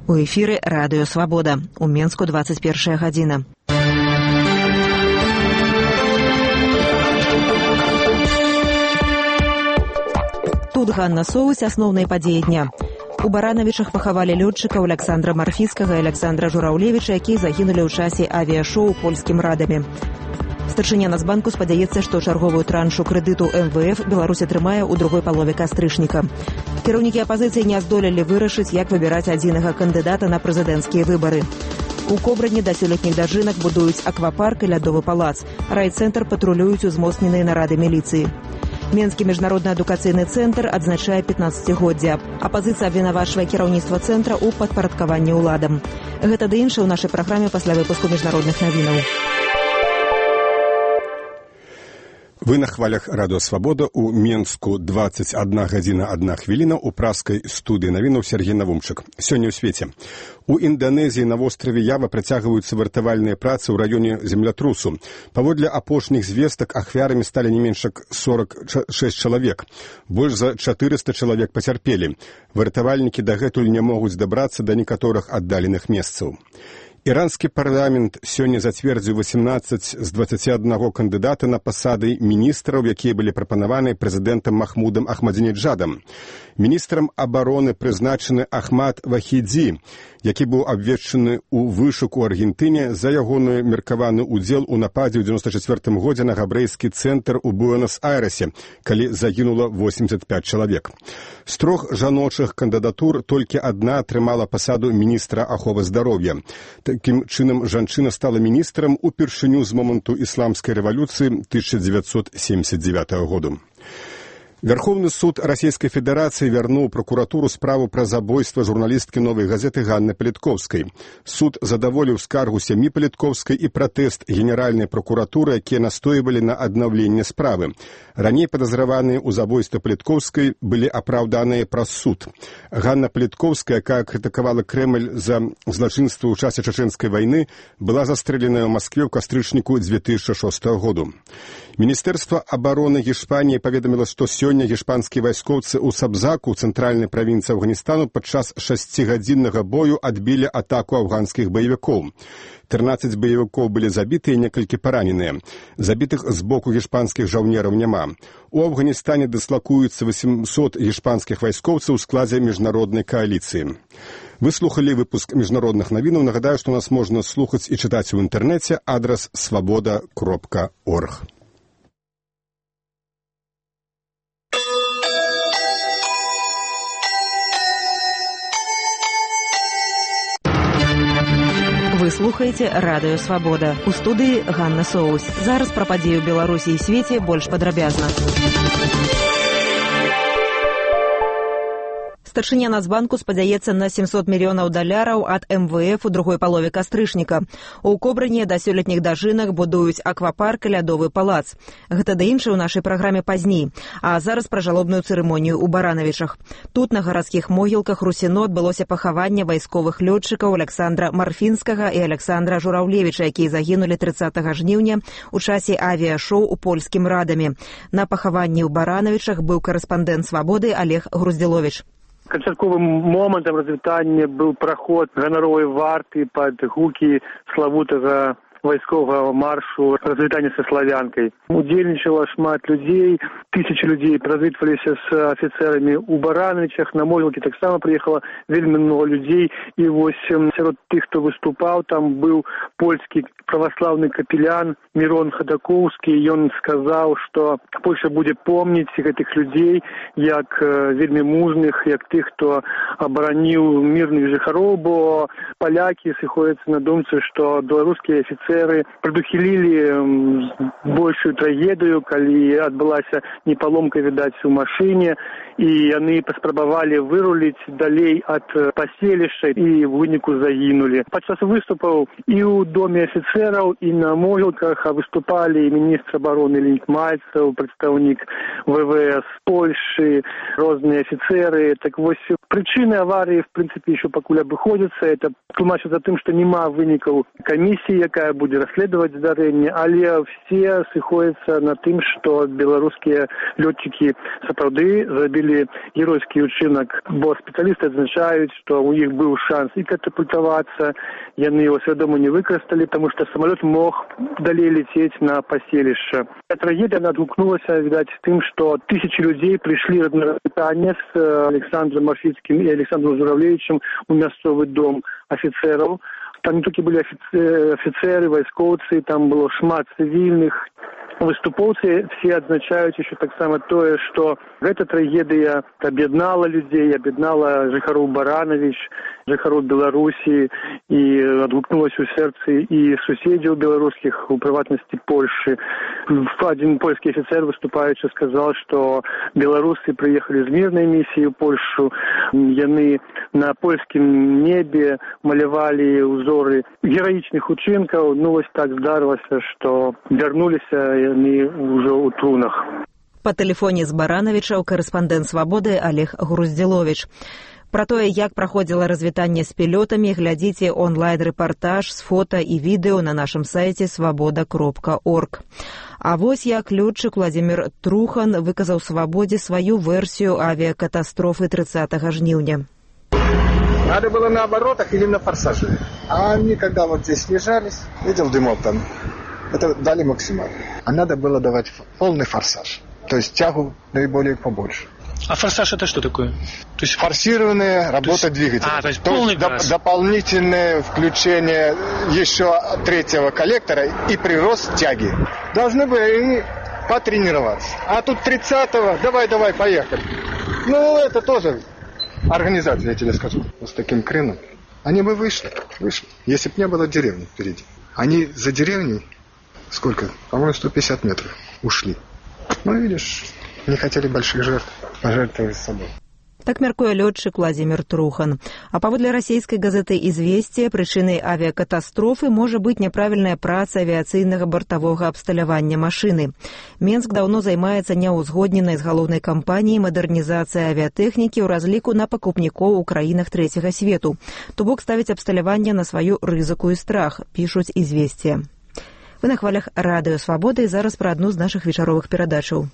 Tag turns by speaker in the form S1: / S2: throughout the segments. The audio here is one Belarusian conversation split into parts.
S1: У эфіры радыё «Свабода». У Менску 21 гадзіна. Тут Ганна Соус, асноўныя падзеі дня. У Баранавічах пахавалі лётчыкаў Александра Марфіцкага і Александра Жураўлевіча, якія загінулі ў часе авіяшоу польскім радамі. Старшыня Нацбанку спадзяецца, што чарговую траншу крэдыту МВФ Беларусь атрымае ў другой палове кастрычніка. Кіраўнікі апазіцыі не здолелі вырашыць, як выбіраць адзінага кандыдата на прэзідэнцкія выбары. У Кобрані да сёлетніх дажынак будуюць аквапарк і лядовы палац. Райцэнтр патрулююць узмоцненыя нарады міліцыі. Менскі міжнародны адукацыйны цэнтр адзначае 15-годдзя. Апазіцыя абвінавачвае кіраўніцтва цэнтра ў падпарадкаванні ўладам. Гэта ды іншае ў нашай праграме пасля выпуску міжнародных навінаў.
S2: Вы на хвалях радыё «Свабода» у Менску 21 гадзіна 1 хвіліна у праскай студыі навінаў Сергей Навумчык. Сёння ў свеце. У Інданезіі на востраве Ява працягваюцца вартавальныя працы ў раёне землятрусу. Паводле апошніх звестак ахвярамі сталі не менш як 46 чалавек. Больш за 400 чалавек пацярпелі. Вартавальнікі дагэтуль не могуць дабрацца да некаторых аддаленых месцаў. Іранскі парламент сёння зацвердзіў 18 з 21 кандыдата на пасады міністраў, якія былі прапанаваны прэзідэнтам Махмудам Ахмадзінеджадам. Міністрам абароны прызначаны Ахмад Вахідзі, які быў абвешчаны ў вышуку ў Аргентыне за ягоны меркаваны ўдзел у нападзе ў 94 годзе на габрэйскі цэнтр у Буэнос-Айрэсе, калі загінула 85 чалавек. З 3 жаночых кандыдатур толькі адна атрымала пасаду міністра аховы здароўя. Такім чынам, жанчына стала міністрам упершыню з моманту ісламскай рэвалюцыі 1979 году. Верховны суд Расійскай Федэрацыі вярнуў пракуратуру справу пра забойства журналісткі «Новай газеты» Ганны Палітковскай. Суд задаволіў скаргу сям'і Палітковскай і пратэст Генеральнай пракуратуры, якія настойвалі на аднаўленне справы. Раней падазраваныя ў забойстве Палітковскай былі апраўданыя праз суд. Ганна Палітковская, якая крытыкавала Крэмль за злачынства ў часе чачэнскай вайны, была застрэленая ў Маскве ў кастрычніку 2006 году. Міністэрства абароны Гішпаніі паведаміла, што сёння гішпанскія вайскоўцы ў Сабзаку, цэнтральнай правінцыі Афганістану, падчас 6-гадзіннага бою адбілі атаку афганскіх баевікоў. 13 баевікоў былі забіты і некалькі параненыя. Забітых з боку гішпанскіх жаўнераў няма. У Афганістане дыслакуюцца 800 гішпанскіх вайскоўцаў у складзе міжнароднай кааліцыі. Вы слухалі выпуск міжнародных навінаў. Нагадаю, што нас можна слухаць і чытаць у інтэрнэце. Адрас svoboda.org.
S1: Вы слухаеце радыё «Свабода». У студыі Ганна Соус. Зараз пра падзеі ў Беларусі і свеце больш падрабязна. Старшыня Нацбанку спадзяецца на 700 мільёнаў даляраў ад МВФ у другой палове кастрычніка. У Кобрані да сёлетніх дажынак будуюць аквапарк і лядовы палац. Гэта да іншае ў нашай праграме пазней. А зараз пра жалобную цырымонію ў Баранавічах. Тут на гарадскіх могілках Русіно адбылося пахаванне вайсковых лётчыкаў Александра Марфінскага і Александра Жураўлевіча, якія загінулі 30 жніўня ў часе авіяшоу у польскім радамі. На пахаванні ў Баранавічах быў карэспандэнт «Свабоды» Олег Груздзіловіч.
S3: Канчатковым момантам развітання быў праход ганаровай варты пад гукі славутага вайсковага маршу развітання са славянкай. Удзельнічала шмат людзей, тысячи людзей развітваліся з афіцэрамі ў Баранавічах, на могілкі таксама прыехала вельмі много людзей, і вось сярод тых, хто выступаў, там быў польскі праваслаўны капелян Мірон Хадакоўскі. Ён сказаў, што Польша будзе помніць гэтых людзей як вельмі мужных, як тых, хто абараніў мірных жыхароў, бо палякі сыходзяцца на думцы, што беларускія афіцэры прадухілілі большую трагедыю, калі адбылася непаломка, відаць, у машыне, і яны паспрабавалі выруліць далей ад паселішча і ў выніку загінулі. Падчас выступаў і ў доме афіцэраў, афіцэраў, і на могілках выступалі міністр абароны Леонід Мальцев, прадстаўнік ВВС Польши, розныя афіцэры. Так вось, прычыны аварыі, в прынцыпе, еще пакуль абыходзяцца. Это тлумачыцца тым, што няма вынікаў камісіі, якая будзе расследаваць здарэнне, але все сыходзяцца на тым, што беларускія лётчыкі сапраўды зрабілі геройскі учынак, бо спецыялісты адзначаюць, што у іх быў шанс і катапультавацца, яны его свядома не выкарысталі, таму што самалёт мог далей летець на паселішча. Трагедія надгукнулася, відаць, тым, што тысячи людей прыйшлі на развітанне з Александром Марфіцкім і Александром Журавлевичем у мясцовы дом афіцэраў. Там не толькі былі афіцэры, вайскоўцы, там было шмат цывільных. Выступоўцы все адзначаюць еще таксама тое, што гэта трагедыя аб'яднала людзей, аб'яднала жыхароў Баранавіч, жыхароў Беларусі, і адгукнулася ў сэрцы і суседзяў беларускіх, у прыватнасці Польшы. Адзін польскі афіцэр, выступаючы, сказал, што беларусы прыехалі з мірнай місіі ў Польшу, яны на польскім небе малявалі ўзоры гераічных учынкаў. Ну, вось так здарылася, што вярнуліся яны ўжо ў трунах.
S1: Па тэлефоне з Баранавічаў карэспандэнт «Свабоды» Олег Груздзіловіч. Пра тое, як праходзіла развітанне з пілётамі, глядзіце онлайн-рэпартаж з фота і відэо на нашым сайце свабода.орг. А вось як лётчык Владзімір Трухан выказаў «Свабодзе» сваю версію авіакатастрофы 30 жніўня.
S4: Надо было на оборотах или на форсаже. А они, когда вот здесь снижались, видел дымок там, это дали максимально. А надо было давать полный форсаж. То есть тягу наиболее побольше.
S5: А форсаж это что такое?
S4: То есть форсированная работа двигателя.
S5: То есть полный газ.
S4: Дополнительное включение еще третьего коллектора и прирост тяги. Должны были потренироваться. А тут 30-го, давай, поехали. Ну, это тоже организация, я тебе скажу, с таким креном. Они бы вышли, если бы не было деревни впереди. Они за деревней, сколько? По-моему, 150 метров ушли. Ну, видишь, не хотели больших жертв, пожертвовали собой.
S1: Так мяркуе лётчык Владзімір Трухан. А паводле расійскай газеты «Известия» прычынай авіякатастрофы можа быць няправільная праца авіяцыйнага бартавога абсталявання машыны. Менск даўно займаецца няўзгодненай з галоўнай кампаніяй мадэрнізацыяй авіятэхнікі ў разліку на пакупнікоў у краінах трэцяга свету. То бок ставіць абсталяванне на сваю рызыку і страх, пішуць «Известия». Вы на хвалях радыё «Свабода» і зараз пра адну з нашых вечаровых перадачаў.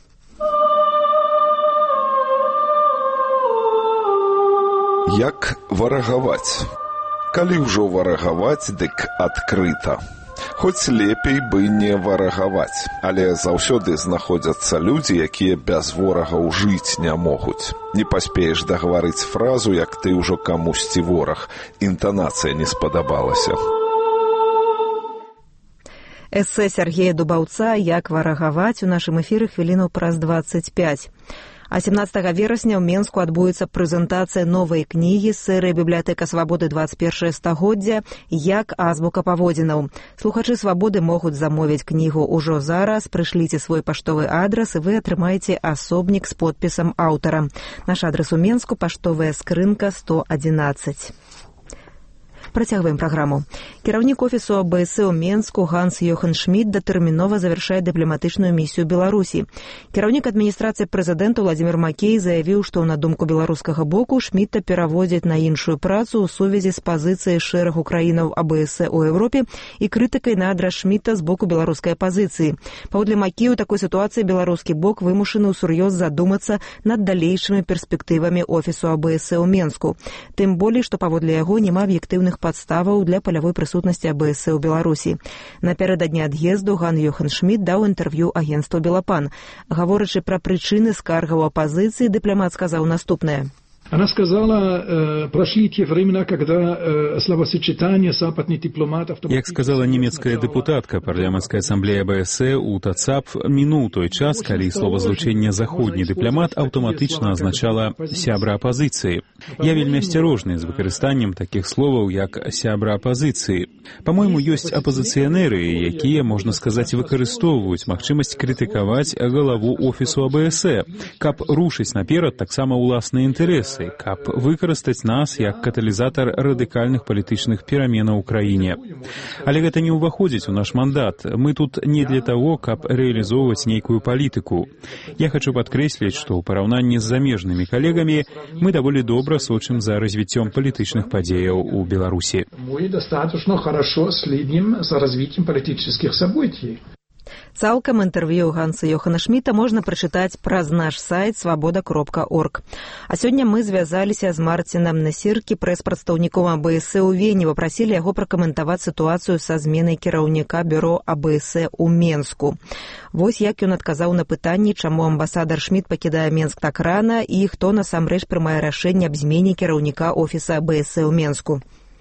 S6: Як варагаваць? Калі ўжо варагаваць, дык адкрыта. Хоць лепей бы не варагаваць, але заўсёды знаходзяцца людзі, якія без ворагаў жыць не могуць. Не паспееш дагаварыць фразу, як ты ўжо камусьці вораг. Інтанацыя не спадабалася.
S1: Эсэ Сергея Дубаўца «Як варагаваць» у нашым эфіры хвілінаў праз 25. А 17 верасня ў Менску адбудзецца прэзентацыя новай кнігі з серыі «Бібліятэка Свабоды 21 стагоддзя. Як азбука паводзінаў». Слухачы Свабоды могуць замовіць кнігу ўжо зараз. Прышліце свой паштовы адрас, і вы атрымаеце асобнік з подпісам аўтара. Наш адрас у Менску — паштовая скрынка 111. Працягваем праграму. Кіраўнік офісу АБС у Менску Ганс Йохан Шмідт датэрмінова завяршае дыпламатычную місію Беларусі. Кіраўнік адміністрацыі прэзідэнта Владзімір Макей заявіў, што на думку беларускага боку Шмідта пераводзяць на іншую працу ў сувязі з пазіцыяй шэрагу краінаў АБС у Еўропе і крытыкай на адрас Шмідта з боку беларускай апазіцыі. Паводле Макея, у такой сітуацыі беларускі бок вымушаны ўсур'ёз задумацца над далейшымі перспектывамі офісу АБС у Менску. Тым болей, што паводле яго няма аб'ектыўных падставаў для палявой прысутнасці АБС у Беларусі. Напярэдадні ад'езду Ган Йохан Шмідт даў інтэрв'ю агенцтву «Белапан». Гаворачы пра прычыны скаргаў апазіцыі, дыпламат сказаў наступнае.
S7: Она сказала, прошли те времена, когда словосочетание западных дипломатов...
S8: Як сказала немецкая депутатка парламентской ассамблеи АБС Ута Цап, минул той час, калі словазлучэнне «заходні дыпламат» аўтаматычна азначала «сябра апазіцыі». Я вельмі асцярожны з выкарыстаннем такіх словаў, як «сябра апазіцыі». Па-мойму, ёсць апазіцыянеры, якія, можна сказаць, выкарыстоўваюць магчымасць крытыкаваць галаву офісу АБС, каб рушыць наперад таксама ўласныя інтарэсы. эміграцыі, каб выкарыстаць нас як каталізатар радыкальных палітычных пераменаў у краіне. Але гэта не ўваходзіць у наш мандат. Мы тут не для таго, каб рэалізоўваць нейкую палітыку. Я хочу падкрэсліць, што ў параўнанні з замежнымі калегамі мы даволі добра сочым за развіццём палітычных падзеяў у Беларусі.
S7: Мы достаточно хорошо следим за развитием политических событий.
S1: Цалкам інтэрв'ю Ганса Йохана Шміта можна прачытаць праз наш сайт свабода.орг. А сёння мы звязаліся з Марцінам Насіркі, прэс-прадстаўніком АБС у Вені, папрасілі яго пракаментаваць сітуацыю са зменай кіраўніка бюро АБС у Менску. Вось як ён адказаў на пытанні, чаму амбасадар Шміт пакідае Менск так рана і хто насамрэч прымае рашэнне аб змене кіраўніка офіса АБС у Менску.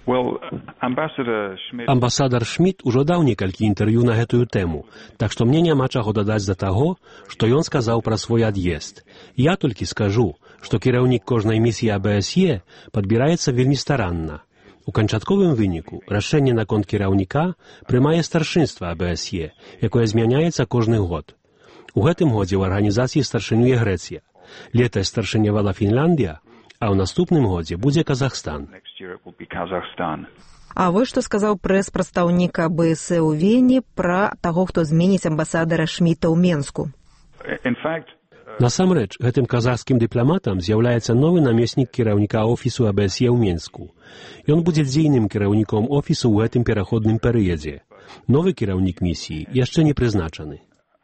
S9: Амбасадар Шміт ужо даў некалькі інтэрв'ю на гэтую тэму, так што мне няма чаго дадаць да таго, што ён сказаў пра свой ад'езд. Я толькі скажу, што кіраўнік кожнай місіі АБСЕ падбіраецца вельмі старанна. У канчатковым выніку рашэнне наконт кіраўніка прымае старшынства АБСЕ, якое змяняецца кожны год. У гэтым годзе ў арганізацыі старшынюе Грэцыя. Летась старшынявала Фінляндія, а ў наступным годзе будзе Казахстан.
S1: А вось што сказаў прэс-прадстаўнік АБС у Вені пра таго, хто зменіць амбасадара Шміта ў Менску.
S9: Насамрэч, гэтым казахскім дыпламатам з'яўляецца новы намеснік кіраўніка офісу АБСЕ ў Менску. Ён будзе дзейным кіраўніком офісу ў гэтым пераходным перыядзе. Новы кіраўнік місіі яшчэ не прызначаны.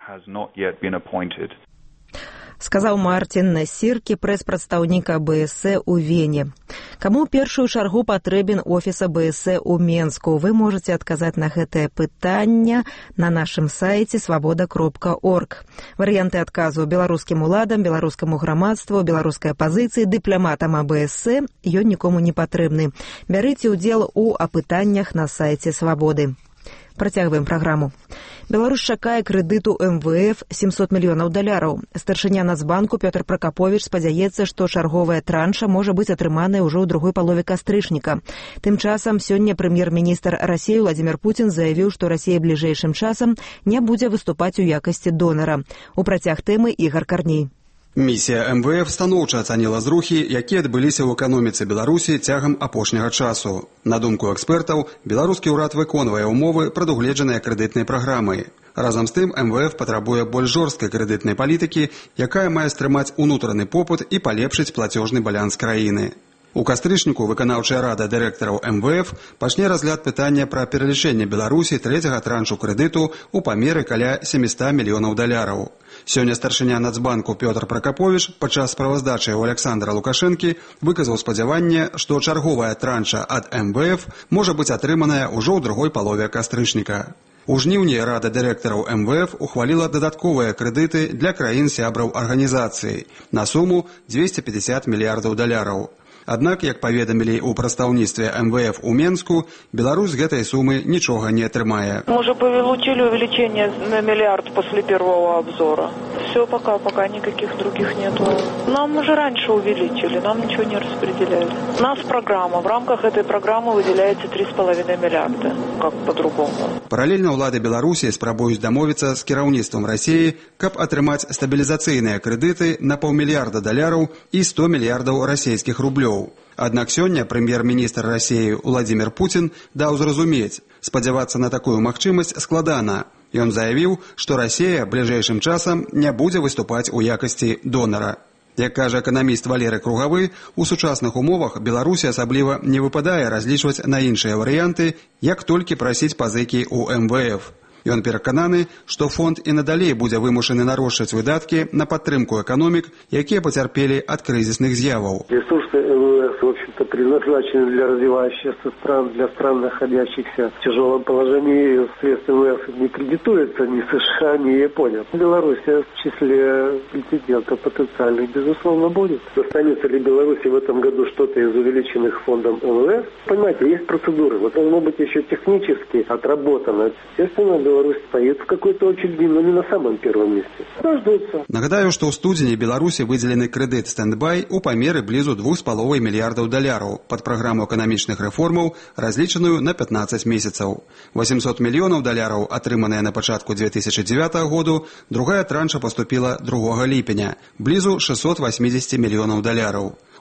S1: Сказаў Марцін Насіркі, прэс-прадстаўнік АБС у Вені. Каму ў першую чаргу патрэбен офіс АБС у Менску? Вы можаце адказаць на гэтае пытанне на нашым сайце свабода.орг. Варыянты адказу: беларускім уладам, беларускаму грамадству, беларускай апазіцыі, дыпламатам АБС. Ён нікому не патрэбны. Бярыце ўдзел у апытаннях на сайце Свабоды. Працягваем праграму. Беларусь чакае крэдыту МВФ $700 мільёнаў. Старшыня Нацбанку Пётр Пракаповіч спадзяецца, што чарговая транша можа быць атрыманая ўжо ў другой палове кастрычніка. Тым часам сёння прэм'ер-міністр Расіі Владзімір Пуцін заявіў, што Расія бліжэйшым часам не будзе выступаць у якасці донара. У працяг тэмы Ігар Карней.
S10: Місія МВФ станоўча ацаніла зрухі, якія адбыліся ў эканоміцы Беларусі цягам апошняга часу. На думку экспертаў, беларускі ўрад выконвае ўмовы, прадугледжаныя крэдытнай праграмай. Разам з тым, МВФ патрабуе больш жорсткай крэдытнай палітыкі, якая мае стрымаць унутраны попыт і палепшыць плацежны баланс краіны. У кастрычніку выканаўчая рада дырэктараў МВФ пачне разгляд пытання пра пералічэнне Беларусі трэцяга траншу крэдыту ў памеры каля $700 мільёнаў. Сёння старшыня Нацбанку Пётр Пракаповіч падчас справаздачы ў Александра Лукашэнкі выказаў спадзяванне, што чарговая транша ад МВФ можа быць атрыманая ўжо ў другой палове кастрычніка. У жніўні рада дырэктараў МВФ ухваліла дадатковыя крэдыты для краін-сябраў арганізацыі на суму $250 мільярдаў. Аднак, як паведамілі ў прадстаўніцтве МВФ у Менску, Беларусь з гэтай сумы нічога не атрымае.
S11: Мы уже получили увеличение на $1 миллиард после первого обзора. Все, пока никаких других нету. Нам уже раньше увеличили, нам ничего не распределяли. У нас программа. В рамках этой программы выделяется $3,5 миллиарда. Как по-другому?
S10: Паралельна ўлады Беларусі спрабуюць дамовіцца з кіраўніцтвам Расіі, каб атрымаць стабілізацыйныя крэдыты на $500 мільярда і $100 мільярдаў расійскіх рублёў. Аднак сёння прэм'ер-міністр Расіі Владзімір Пуцін даў зразумець, спадзявацца на такую магчымасць складана. Ён заявіў, што Расія бліжэйшым часам не будзе выступаць у якасці донара. Як кажа эканаміст Валерый Кругавы, у сучасных умовах Беларусі асабліва не выпадае разлічваць на іншыя варыянты, як толькі прасіць пазыкі ў МВФ. Ён перакананы, што фонд і надалей будзе вымушаны нарошчваць выдаткі на падтрымку эканомік, якія пацярпелі ад крызісных з'яваў.
S12: Ресурсы МВФ, в общем-то, предназначены для развивающихся стран, для стран, находящихся в тяжелом положении. Средства МВФ не кредитуются ни США, ни Япония. Белоруссия в числе претендентов потенциальных, безусловно, будет. Останется ли Беларуси в этом году что-то из увеличенных фондом МВФ? Понимаете, есть процедуры. Вот должно быть еще технически отработано. Естественно, Беларусь стоит в какой-то очереди, но не на самом первом месте. Дождутся.
S10: Нагадаю, што ў студзені Беларусі выдзелены крэдыт «Стендбай» у памеры блізу $2,5 мільярдаў пад праграму эканамічных рэформаў, разлічаную на 15 месяцаў. $800 мільёнаў атрыманыя на пачатку 2009 году, другая транша паступіла 2 ліпеня, блізу $680 мільёнаў.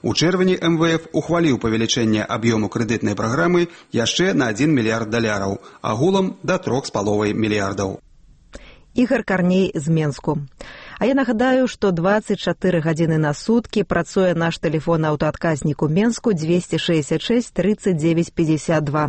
S10: У чэрвені МВФ ухваліў павелічэнне аб'ёму крэдытнай праграмы яшчэ на $1 мільярд, агулам да 3,5 мільярдаў.
S1: Ігор Карней з Менску. А я нагадаю, што 24 гадзіны на суткі працуе наш тэлефон аўтаадказнік у Менску 266 39 52.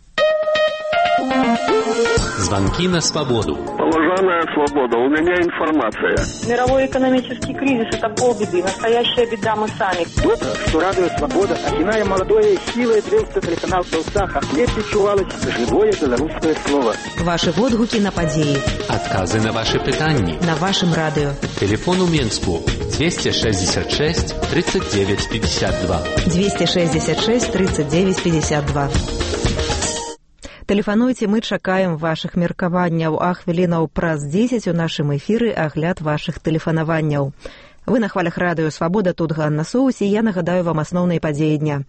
S13: Звонки на свободу.
S14: Уважаемая свобода, у меня информация.
S11: Мировой экономический кризис – это полбеды. Настоящая беда мы сами.
S15: Вот что радует свобода. Окиная молодое силой древца телеканал «Белсаха». Здесь чувалось живое белорусское слово.
S1: Ваши водгуки на подеи.
S13: Отказы на ваши питания.
S1: На вашем радио.
S13: Телефон у Менску 266 39 52.
S1: 266 39 52. Тэлефануйце, мы чакаем вашых меркаванняў, а хвілінаў праз 10 у нашым эфіры агляд вашых тэлефанаванняў. Вы на хвалях радыё «Свабода», тут Ганна Соус, і я нагадаю вам асноўныя падзеі дня.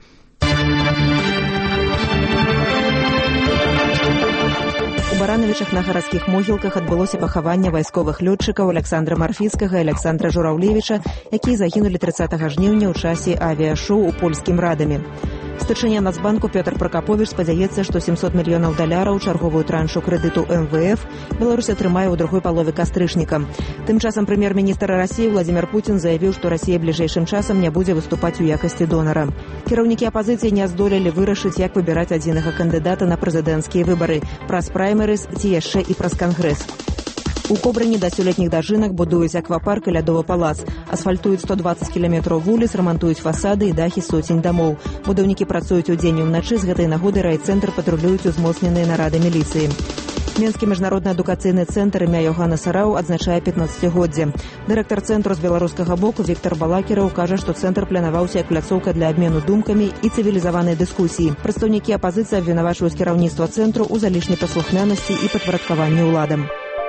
S1: У Баранавічах на гарадскіх могілках адбылося пахаванне вайсковых лётчыкаў Александра Марфіцкага і Александра Жураўлевіча, якія загінулі 30 жніўня ў часе авіяшоу у польскім Радаме. Старшыня Нацбанку Пётр Пракаповіч спадзяецца, што $700 мільёнаў чарговую траншу крэдыту МВФ Беларусь атрымае ў другой палове кастрычніка. Тым часам прэм'ер-міністр Расіі Владзімір Пуцін заявіў, што Расія бліжэйшым часам не будзе выступаць у якасці донара. Кіраўнікі апазіцыі не здолелі вырашыць, як выбіраць адзінага кандыдата на прэзідэнцкія выбары праз праймерыз ці яшчэ і праз кангрэс. У Кобрыні да сёлетніх дажынак будуюць аквапарк і лядовы палац. Асфальтуюць 120 кіламетраў вуліц, рамантуюць фасады і дахі сотень дамоў. Будаўнікі працуюць удзень і ўначы, з гэтай нагоды райцэнтр патрулююць узмоцненыя нарады міліцыі. Менскі міжнародны адукацыйны цэнтр імя Йохана Сарау адзначае 15-годдзе. Дырэктар цэнтру з беларускага боку Віктор Балакіраў кажа, што цэнтр планаваўся як пляцоўка для абмену думкамі і цывілізаванай дыскусіі. Прадстаўнікі апазіцыі абвінавачваюць кіраўніцтва цэнтру ў залішняй паслухмянасці і падпарадкаванні ўладам.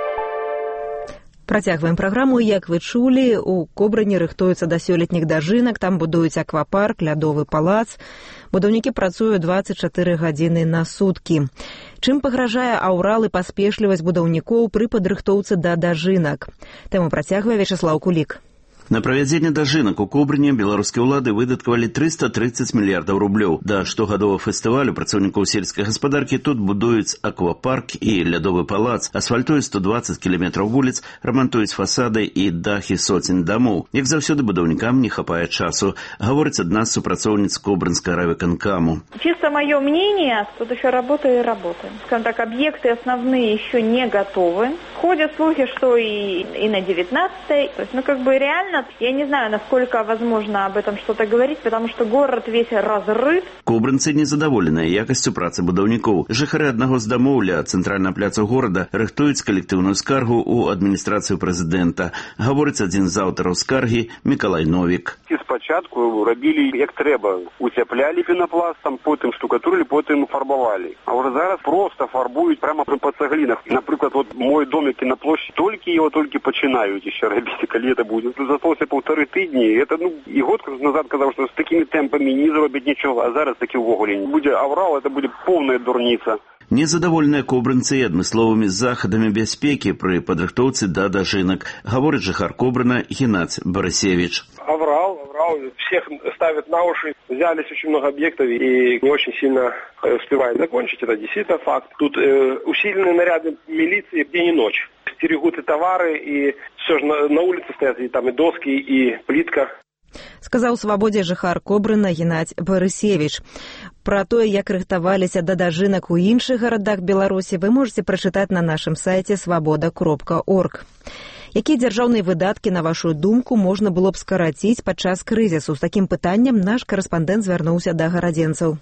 S1: Працягваем праграму. Як вы чулі, у Кобрыні рыхтуюцца да сёлетніх дажынак, там будуюць аквапарк, лядовы палац. Будаўнікі працуюць 24 гадзіны на суткі. Чым пагражае аўрал і паспешлівасць будаўнікоў пры падрыхтоўцы да дажынак? Тэму працягвае Вячеслаў Кулік.
S16: На правядзенне дажынак у Кобрыні беларускія ўлады выдаткавалі 330 мільярдаў рублёў. Да штогадовага фестывалю працаўнікоў сельскай гаспадаркі тут будуюць аквапарк і лядовы палац, асфальтуюць 120 кіламетраў вуліц, рамантуюць фасады і дахі сотень дамоў. Як заўсёды будаўнікам не хапае часу, гаворыць адна з супрацоўніц Кобрынскага райвыканкаму.
S11: Чисто мое мнение, тут еще работа и работа. Скажем так, объекты основные еще не готовы. Ходят слухи, что и на 19-й. То есть, реально, я не знаю, насколько возможно об этом что-то говорить, потому что город весь разрыт.
S16: Кобрынцы незадаволеныя якасцю працы будаўнікоў. Жыхары аднаго з дамоў ля цэнтральнага пляцу горада рыхтуюць калектыўную скаргу ў адміністрацыю прэзідэнта. Гаворыць адзін з аўтараў скаргі Мікалай Новік.
S17: Спачатку рабілі як трэба. Уцяплялі пенапластам, потым штукатурылі, потым фарбавалі. А ўжо зараз просто фарбуюць прямо па цаглінах. Напрыклад, мой домик на площади, только пачинаюць еще рабіць, калі это будет. Засталося 1,5 тыдні. Это, і год назад казаў, што з такімі тэмпамі не зробяць нічога, а зараз такі ўвогуле не будзе аўрал, это будзе поўная дурніца.
S16: Незадаволеныя кобрынцы і адмысловымі захадамі бяспекі пры падрыхтоўцы да дажынак, гаворыць жыхар Кобрына Геннадзь Борисевич.
S18: Аврал, всех ставят на уши, взялись очень много объектов и не очень сильно успевают закончить, это действительно факт. Тут усиленные наряды милиции день и ночь. Стерегут и товары, и все же на улице стоят и там и доски, и плитка.
S1: Сказаў «Свабодзе» жыхар Кобрына Геннадзь Борисевич. Пра тое, як рыхтаваліся да дажынак у іншых гарадах Беларусі, вы можете прачытаць на нашым сайце svoboda.org. Якія дзяржаўныя выдаткі, на вашу думку, можна было б скараціць падчас крызісу? З такім пытаннем наш карэспандэнт звярнуўся да гарадзенцаў.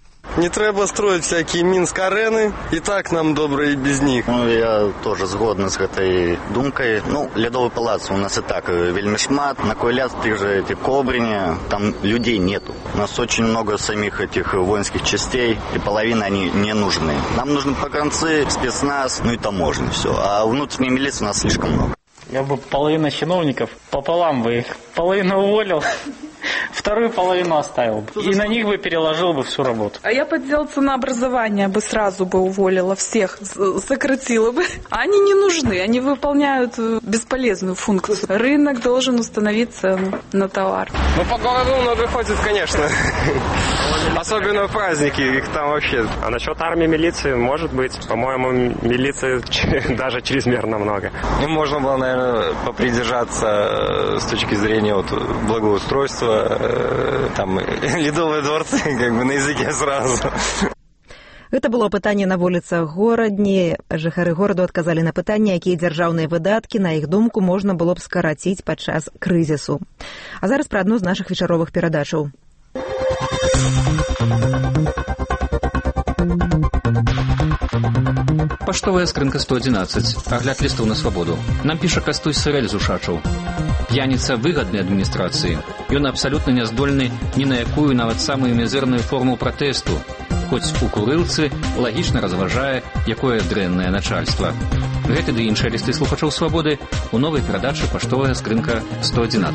S19: Не трэба строить всякие Минск-арены, и так нам добра и без них.
S20: Я тоже згодна с этой думкой. Лядовый палац у нас и так вельмі шмат. На кой ляд при же этой Кобрыне, там людей нету. У нас очень много самих этих воинских частей, и половина они не нужны. Нам нужны погранцы, спецназ, и таможня, все. А внутренней милиции у нас слишком много.
S5: Я бы половина чиновников, пополам бы их. Половину уволил, Вторую половину оставил бы. И на них бы переложил бы всю работу.
S21: А я поддел ценообразование бы сразу бы уволила всех, сократила бы. Они не нужны, они выполняют бесполезную функцию. Рынок должен установить цену на товар.
S22: Ну, по городу много ходит, конечно. Особенно в праздники, их там вообще. А насчет армии, милиции, может быть. По-моему, милиции даже чрезмерно много.
S23: Ну, можно было, наверное, попридержаться с точки зрения вот благоустройства, там, ледовые дворцы, как бы на языке сразу.
S1: Гэта было пытанне на вуліцах горадні. Жыхары гораду адказалі на пытанне, якія дзяржаўныя выдаткі, на іх думку, можна было б скараціць падчас крызісу. А зараз пра адну з нашых вечаровых перадачаў.
S24: Паштовая скрынка 111. Агляд лістаў на свабоду. Нам піша Кастусь Сырэль з Ушачаў. П'яніца выгаднай адміністрацыі. Ён абсалютна не здольны ні на якую нават самую мізэрную форму пратэсту. Хоць у курылцы лагічна разважае, якое дрэннае начальства. Гэты ды іншыя лісты слухачоў свабоды у новай перадачы «Паштовая скрынка 111».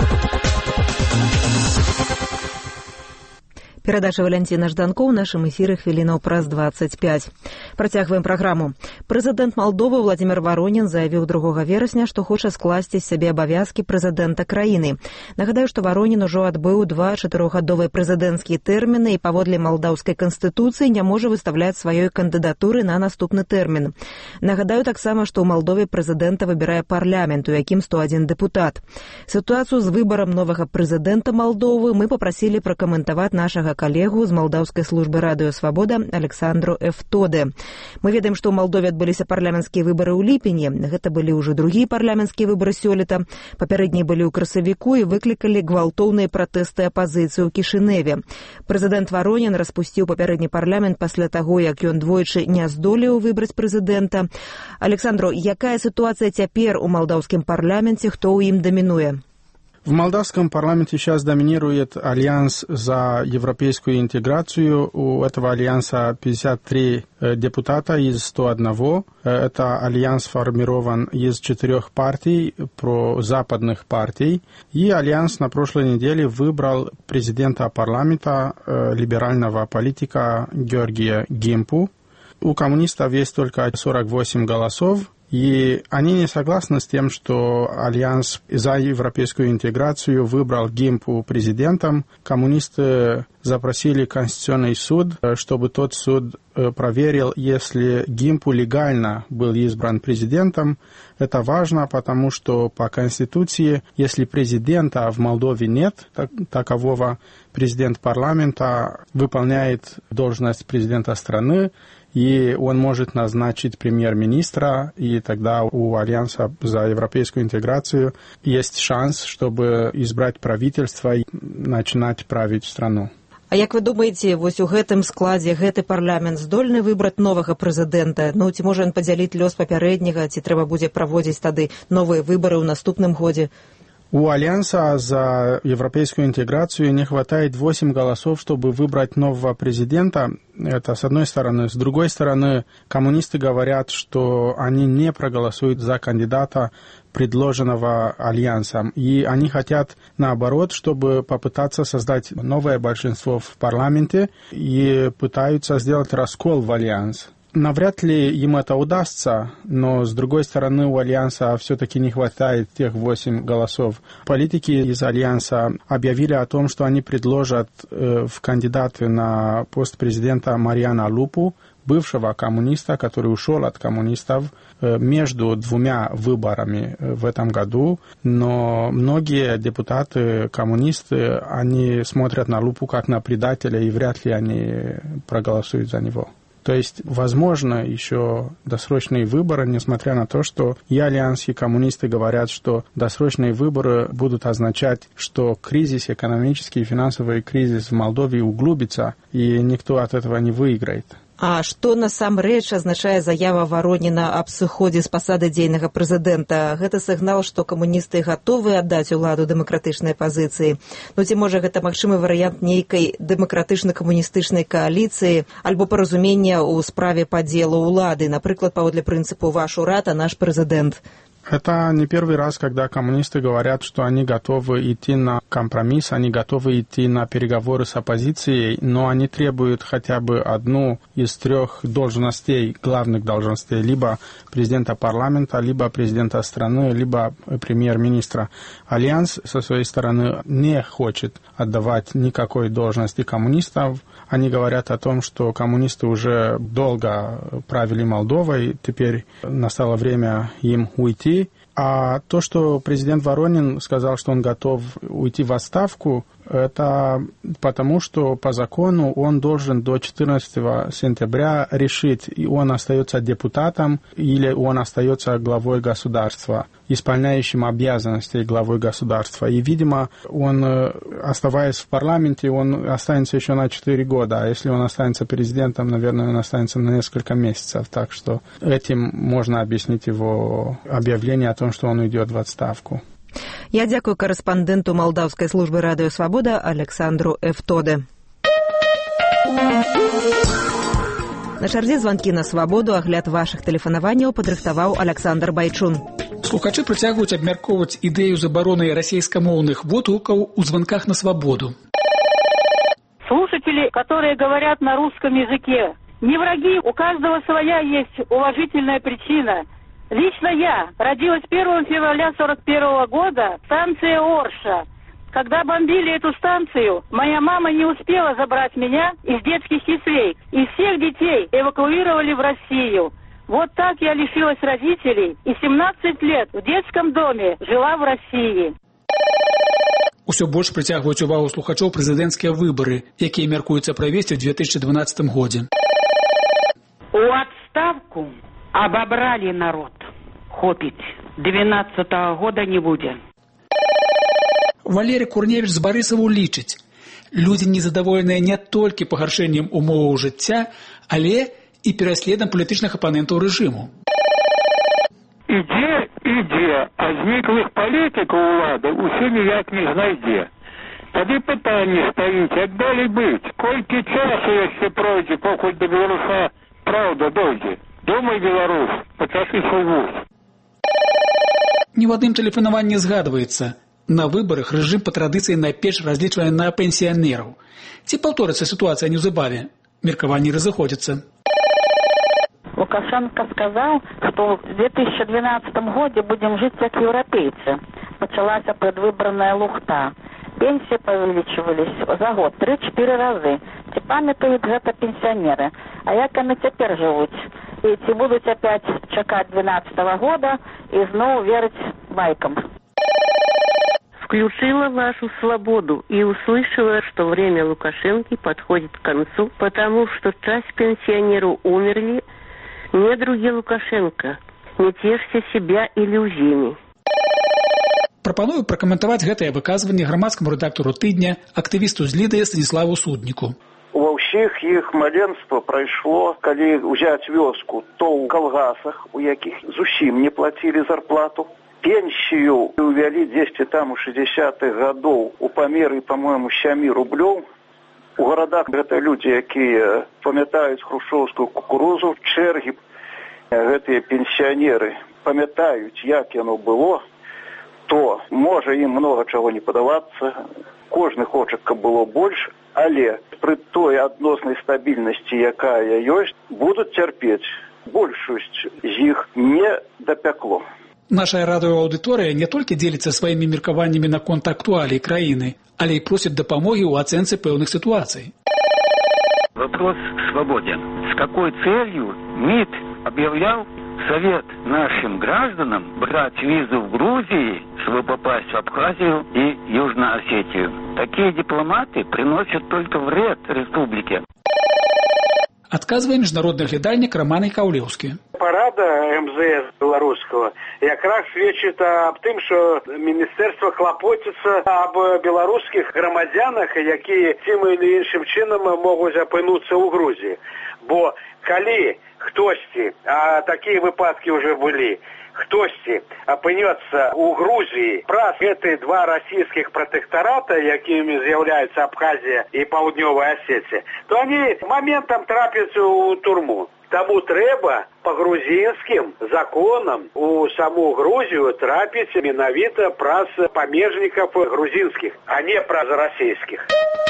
S1: Перадача Валянціна Жданко ў нашым эфіры хвілінаў праз 25. Працягваем праграму. Прэзідэнт Малдовы Владзімір Варонін заявіў 2 верасня, што хоча скласці з сябе абавязкі прэзідэнта краіны. Нагадаю, што Варонін ужо адбыў 2 4-гадовыя прэзідэнцкія тэрміны і паводле малдаўскай канстытуцыі не можа выставляць сваёй кандыдатуры на наступны тэрмін. Нагадаю таксама, што ў Малдове прэзідэнта выбірае парламент, у якім 101 дэпутат. Сітуацыю з выбарам новага прэзідэнта Малдовы мы папрасілі пракаментаваць нашага калегу з малдаўскай службы радыё «Свабода» Александру Эфтоде. Мы ведаем, што ў Малдове адбыліся парламенцкія выбары ў ліпені. Гэта былі ўжо другія парламенцкія выбары сёлета. Папярэднія былі ў красавіку і выклікалі гвалтоўныя пратэсты апазіцыі ў Кішыневе. Прэзідэнт Варонін распусціў папярэдні парламент пасля таго, як ён двойчы не здолеў выбраць прэзідэнта. Александру, якая сітуацыя цяпер у малдаўскім парламенце, хто ў ім дамінуе?
S25: В молдавском парламенте сейчас доминирует альянс за европейскую интеграцию. У этого альянса 53 депутата из 101. Это альянс сформирован из 4 партий, прозападных партий. И альянс на прошлой неделе выбрал президента парламента, либерального политика Георгия Гимпу. У коммунистов есть только 48 голосов. И они не согласны с тем, что Альянс за европейскую интеграцию выбрал Гимпу президентом. Коммунисты запросили Конституционный суд, чтобы тот суд проверил, если Гимпу легально был избран президентом. Это важно, потому что по Конституции, если президента в Молдове нет, такового, президент парламента выполняет должность президента страны, и он может назначить премьер-министра, и тогда у Альянса за европейскую интеграцию есть шанс, чтобы избрать правительство и начинать править страну.
S1: А як вы думаеце, вось у гэтым складзе гэты парламент здольны выбраць новага прэзідэнта? Ну, ці можа ён падзяліць лёс папярэдняга, ці трэба будзе праводзіць тады новыя выбары ў наступным годзе?
S25: У Альянса за европейскую интеграцию не хватает 8 голосов, чтобы выбрать нового президента. Это с одной стороны. С другой стороны, коммунисты говорят, что они не проголосуют за кандидата, предложенного Альянсом. И они хотят, наоборот, чтобы попытаться создать новое большинство в парламенте и пытаются сделать раскол в Альянс. Навряд ли им это удастся, но, с другой стороны, у Альянса все-таки не хватает тех 8 голосов. Политики из Альянса объявили о том, что они предложат в кандидаты на пост президента Мариана Лупу, бывшего коммуниста, который ушел от коммунистов между 2 выборами в этом году. Но многие депутаты, коммунисты, они смотрят на Лупу как на предателя, и вряд ли они проголосуют за него. То есть, возможно, еще досрочные выборы, несмотря на то, что и Альянс, и коммунисты говорят, что досрочные выборы будут означать, что кризис, экономический и финансовый кризис в Молдове углубится, и никто от этого не выиграет.
S1: А што насамрэч азначае заява Вароніна аб сыходзе з пасады дзейнага прэзідэнта? Гэта сігнал, што камуністы гатовы аддаць уладу дэмакратычнай пазіцыі. Ну, ці можа гэта магчымы варыянт нейкай дэмакратычна-камуністычнай кааліцыі альбо паразумення ў справе падзелу ўлады, напрыклад, паводле прынцыпу «ваш урад, а наш прэзідэнт»?
S25: Это не первый раз, когда коммунисты говорят, что они готовы идти на компромисс, они готовы идти на переговоры с оппозицией, но они требуют хотя бы одну из 3 должностей, главных должностей, либо президента парламента, либо президента страны, либо премьер-министра. Альянс со своей стороны не хочет отдавать никакой должности коммунистов. Они говорят о том, что коммунисты уже долго правили Молдовой, теперь настало время им уйти. А то, что президент Воронин сказал, что он готов уйти в отставку, это потому, что по закону он должен до 14 сентября решить, и он остается депутатом или он остается главой государства, исполняющим обязанности главой государства. И, видимо, он, оставаясь в парламенте, он останется еще на 4 года. А если он останется президентом, наверное, он останется на несколько месяцев. Так что этим можно объяснить его объявление о том, что он уйдет в отставку.
S1: Я дзякую корэспандэнту Малдаўскай службы радыё «Свабода» Александру Эфтоде. На чарзе званкі на свабоду, агляд вашых тэлефанаванняў падрыхтаваў Александр Байчун.
S2: Слухачы працягваюць абмяркоўваць ідэю забароны расейскамоўных водгукаў у званках на свабоду.
S3: Слушатели, которые говорят на русском языке, не враги, у каждого своя есть уважительная причина. Лично я родилась 1 февраля 1941 года в станции Орша. Когда бомбили эту станцию, моя мама не успела забрать меня из детских яслей, и всех детей эвакуировали в Россию. Вот так я лишилась родителей и 17 лет в детском доме жила в России.
S2: Усё больш прыцягваюць увагу слухачоў прэзідэнцкія выбары, якія мяркуецца правесці ў 2012 годзе.
S3: У отставку обобрали народ. Хопить. 12-го года не будет.
S2: Валерий Курневич з Барысаву лічыць, людзі незадаволеныя не толькі пагаршэннем умоваў жыцця, але і пераследам палітычных апанентаў рэжыму.
S4: Ідзе, а зніклых палітыкаў улады ўсё ніяк не знайдзе. Тады пытанне стаіць, як далей быць? Колькі часу яшчэ пройдзе, покуль да беларуса праўда дойдзе? Думай, беларус, пачашыся ў вуз.
S2: Ні ў адным тэлефанаванні згадваецца, на выбарах рэжым па традыцыі найперш разлічвае на пенсіянераў. Ці паўторыцца сітуацыя неўзабаве? Меркаванні разыходзяцца.
S3: Лукашенко сказал, что в 2012 году будем жить как европейцы. Началась предвыборная лухта. Пенсии повеличивались за год 3-4 разы. Ці памятаюць гэта пенсионеры. А як яны цяпер жывуць? И ці будуць опять чакаць 12 года и зноў верыць байкам.
S6: Включила вашу свободу и услышала, что время Лукашенко подходит к концу, потому что часть пенсионеров умерли. Недруги Лукашенко, не тешьте себя иллюзиями.
S2: Прапаную пракаментаваць гэтае выказванне грамадскаму рэдактару тыдня, актывісту з Лідыя Станіславу Судніку.
S8: Ва ўсіх іх маленства прайшло, калі ўзяць вёску, то ў калгасах, у якіх зусім не плацілі зарплату. Пенсію увялі дзесьці там у 60-х гадоў у памеры, по-моему, 7 рублёў. У гарадах гэта людзі, якія памятаюць хрушчоўскую кукурузу, чэргі. Гэтыя пенсіянеры памятаюць, як яно было, то можа ім многа чаго не падавацца. Кожны хоча, каб было больш, але пры той адноснай стабільнасці, якая ёсць, будуць цярпець. Большасць з іх не дапякло.
S2: Наша радыёаўдыторыя не толькі дзеліцца сваімі меркаваннямі наконт актуалій краіны, але і просіць дапамогі ў ацэнцы пэўных сітуацый.
S15: Вопрос к свободе. С какой целью МИД объявлял совет нашим гражданам брать визу в Грузии, чтобы попасть в Абхазию и Южную Осетию? Такие дипломаты приносят только вред республике.
S2: Адказвае міжнародны глядальнік Роман Каўлеўскі.
S18: Парада МЗС беларускага якраз сведчыць аб тым, што міністэрства клапоціцца аб беларускіх грамадзянах, якія тым или іншым чынам могуць апынуцца ў Грузіі. Бо калі хтосьці, а такія выпадкі ўжо былі, хтосьці апынецца ў Грузіі праз гэтыя два расійскіх пратэктарата, якімі з'яўляюцца Абхазія і Паўднёвая Асетія, то они моментам трапяць у турму.
S7: Таму трэба па грузінскім законам у саму Грузію трапіць менавіта праз памежнікаў грузінскіх, а не праз расійскіх.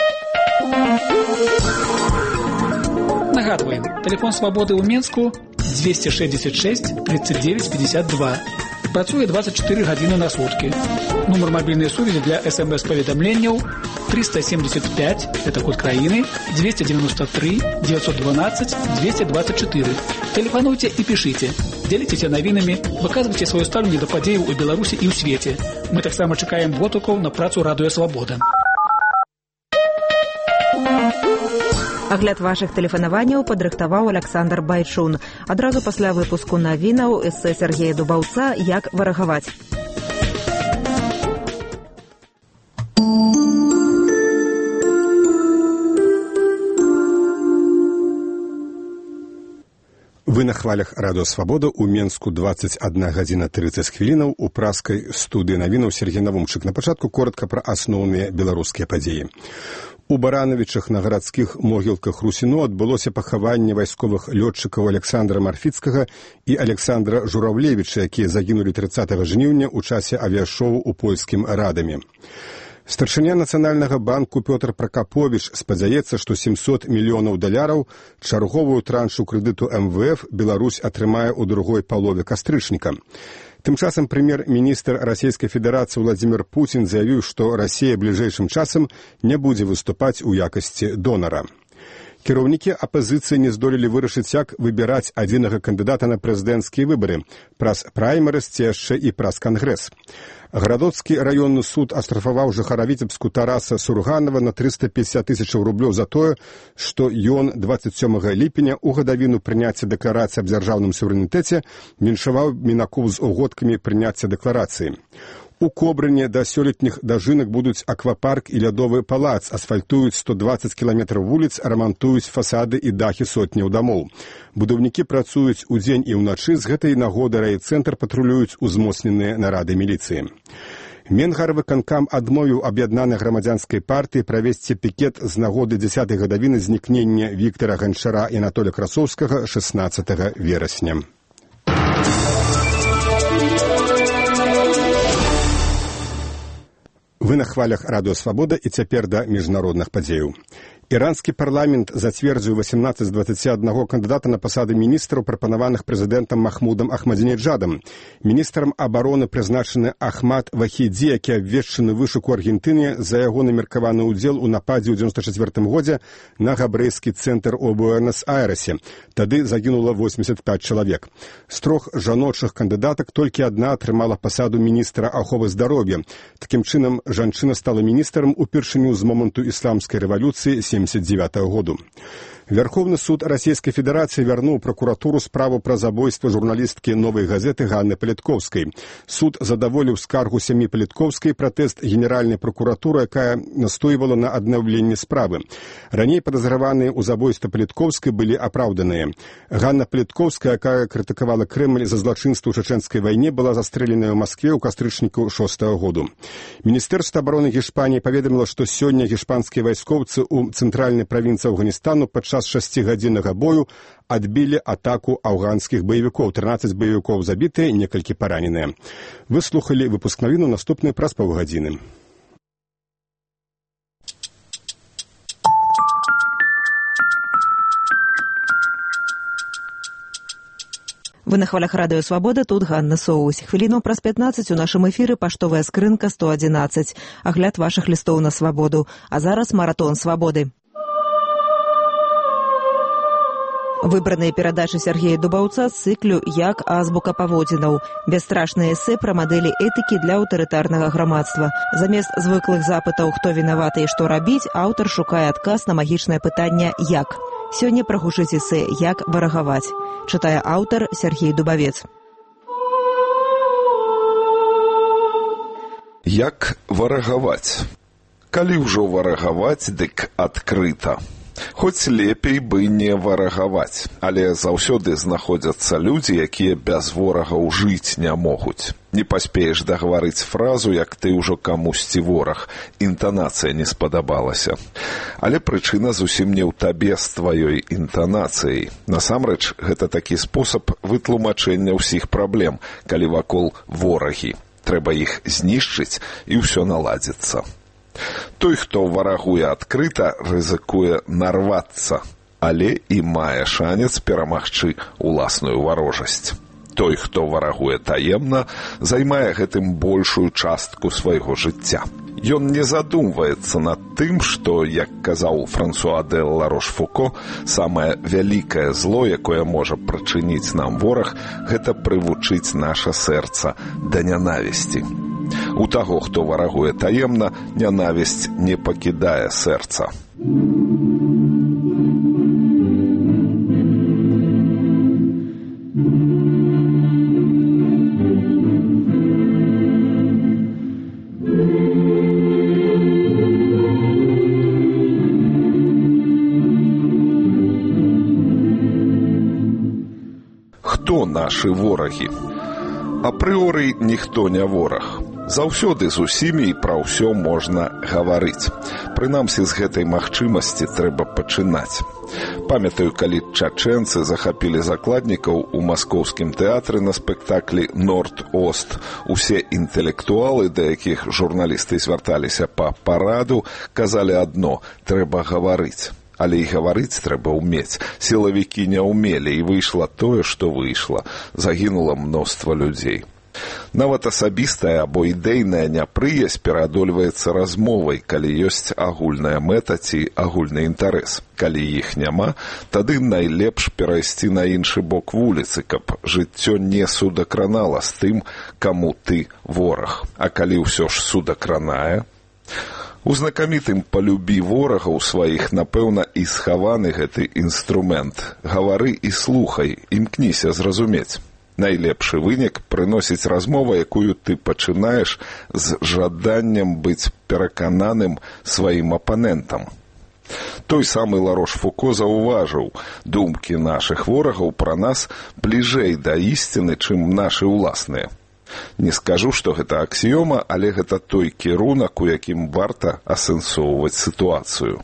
S2: Нагадываем, телефон «Свободы» у Менску 266 39 52. Працуе 24 гадзіны на суткі. Нумар мабільнай сувязі для СМС-паведамленняў 375, это код краіны, 293 912 224. Тэлефануйце і пішыце. Дзеліцеся навінамі, выказвайце сваё стаўленне да падзеяў у Беларусі і ў свеце. Мы таксама чакаем водгукаў на працу радыё «Свабода».
S1: Агляд вашых тэлефанаванняў падрыхтаваў Александр Байчун. Адразу пасля выпуску навінаў эсэ Сергея Дубаўца «Як варагаваць».
S9: Вы на хвалях радыё «Свабода» у Менску 21 гадзіна 30 хвілінаў у праскай студыі навінаў Сергей Навумчык. На пачатку коротка пра асноўныя беларускія падзеі. У Баранавічах на гарадскіх могілках Русіно адбылося пахаванне вайсковых лётчыкаў Александра Марфіцкага і Александра Жураўлевіча, якія загінулі 30 жніўня ў часе авіашоу у польскім Радаме. Старшыня Нацыянальнага банку Пётр Пракаповіч спадзяецца, што $700 мільёнаў чарговую траншу крэдыту МВФ Беларусь атрымае ў другой палове кастрычніка. Тым часам прэм'ер-міністр Расійскай Федэрацыі Владзімір Пуцін заявіў, што Расія бліжэйшым часам не будзе выступаць у якасці донара. Кіраўнікі апазіцыі не здолелі вырашыць, як выбіраць адзінага кандыдата на прэзідэнцкія выбары праз праймерыз ці яшчэ і праз кангрэс. Гарадоцкі раённы суд аштрафаваў жыхара Віцебску Тараса Сурганова на 350 тысячаў рублёў за тое, што ён 27 ліпеня у гадавіну прыняцця дэкларацыі аб дзяржаўным суверэнітэце віншаваў мінакоў з угодкамі прыняцця дэкларацыі. У Кобрыне да сёлетніх дажынак будуць аквапарк і лядовы палац, асфальтуюць 120 кіламетраў вуліц, рамантуюць фасады і дахі сотняў дамоў. Будаўнікі працуюць удзень і ўначы, з гэтай нагоды райцэнтр патрулююць узмоцненыя нарады міліцыі. Менгарвыканкам адмовіў аб'яднанай грамадзянскай партыі правесці пікет з нагоды 10-й гадавіны знікнення Віктара Ганчара і Анатолія Красоўскага 16 верасня. Вы на хвалях радыё «Свабода» і цяпер да міжнародных падзеяў. Іранскі парламент зацвердзіў 18 з 21 кандыдата на пасады міністраў, прапанаваных прэзідэнтам Махмудам Ахмадзінеджадам. Міністрам абароны прызначаны Ахмад Вахідзі, які абвешчаны вышук у Аргентыне за яго намеркаваны ўдзел у нападзе ў 94 годзе на габрэйскі цэнтр у Буэнос-Айрэсе. Тады загінула 85 чалавек. З 3 жаночых кандыдатак толькі адна атрымала пасаду міністра аховы здароўя. Такім чынам, жанчына стала міністрам упершыню з моманту ісламскай рэвалюцыі 1979 году. Верховны суд Расійскай Федэрацыі вярнуў пракуратуру справу пра забойства журналісткі «Новай газеты» Ганны Палятковскай. Суд задаволіў скаргу сям'і Палятковскай, пратэст генеральнай пракуратуры, якая настойвала на аднаўленне справы. Раней падазраваныя ў забойстве Палятковскай былі апраўданыя. Ганна Палятковская, якая крытыкавала Крэмль за злачынства ў чачэнскай вайне, была застрэленая ў Маскве ў кастрычніку 6 году. Міністэрства абароны Гішпаніі паведаміла, што сёння гішпанскія вайскоўцы ў цэнтральнай правінцыі Афганістану падчас 6-гадзіннага бою адбілі атаку афганскіх баевікоў. 13 баевікоў забітыя, некалькі параненыя. Вы слухалі выпуск навіну, наступны праз паўгадзіны.
S1: Вы на хвалях радыё «Свабода», тут Ганна Соусь. Хвіліну праз 15 у нашым эфіры паштовая скрынка 111. Агляд вашых лістоў на свабоду. А зараз маратон свабоды. Выбраныя перадачы Сергея Дубаўца з цыклю «Як азбука паводзінаў». Бясстрашныя эсэ пра мадэлі этыкі для аўтарытарнага грамадства. Замест звыклых запытаў «Хто вінаваты і што рабіць», аўтар шукае адказ на магічнае пытанне «Як?». Сёння прагучыць эсэ «Як варагаваць». Чытае аўтар Сергей Дубавец.
S10: Як варагаваць? Калі ўжо варагаваць, дык адкрыта. Хоць лепей бы не варагаваць, але заўсёды знаходзяцца людзі, якія без ворагаў жыць не могуць. Не паспееш дагаварыць фразу, як ты ўжо камусьці вораг. Інтанацыя не спадабалася. Але прычына зусім не ў табе з тваёй інтанацыяй. Насамрэч, гэта такі спосаб вытлумачэння ўсіх праблем, калі вакол ворагі. Трэба іх знішчыць, і ўсё наладзіцца. Той, хто варагуе адкрыта, рызыкуе нарвацца, але і мае шанец перамагчы ўласную варожасць. Той, хто варагуе таемна, займае гэтым большую частку свайго жыцця. Ён не задумваецца над тым, што, як казаў Франсуа де Ларош-Фуко, самае вялікае зло, якое можа прычыніць нам вораг, гэта прывучыць наша сэрца да нянавісці. У таго, хто варагуе таемна, нянавісць не пакідае сэрца. Хто нашы ворагі? Апрыоры ніхто не вораг. Заўсёды з усімі і пра ўсё можна гаварыць. Прынамсі, з гэтай магчымасці трэба пачынаць. Памятаю, калі чачэнцы захапілі закладнікаў у маскоўскім тэатры на спектаклі «Норд-Ост». Усе інтэлектуалы, да якіх журналісты звярталіся па параду, казалі адно – трэба гаварыць. Але і гаварыць трэба ўмець. Сілавікі не ўмелі, і выйшла тое, што выйшла. Загінула мноства людзей. Нават асабістая або ідэйная няпрыязь пераадольваецца размовай, калі ёсць агульная мэта ці агульны інтарэс. Калі іх няма, тады найлепш перайсці на іншы бок вуліцы, каб жыццё не судакранала з тым, каму ты вораг. А калі ўсё ж судакранае... У знакамітым «Палюбі ворагаў сваіх», напэўна, і схаваны гэты інструмент. Гавары і слухай, імкніся зразумець. Найлепшы вынік прыносіць размова, якую ты пачынаеш з жаданнем быць перакананым сваім апанентам. Той самы Ларош-Фуко заўважыў, думкі нашых ворагаў пра нас бліжэй да ісціны, чым нашы ўласныя. Не скажу, што гэта аксіёма, але гэта той кірунак, у якім варта асэнсоўваць сітуацыю.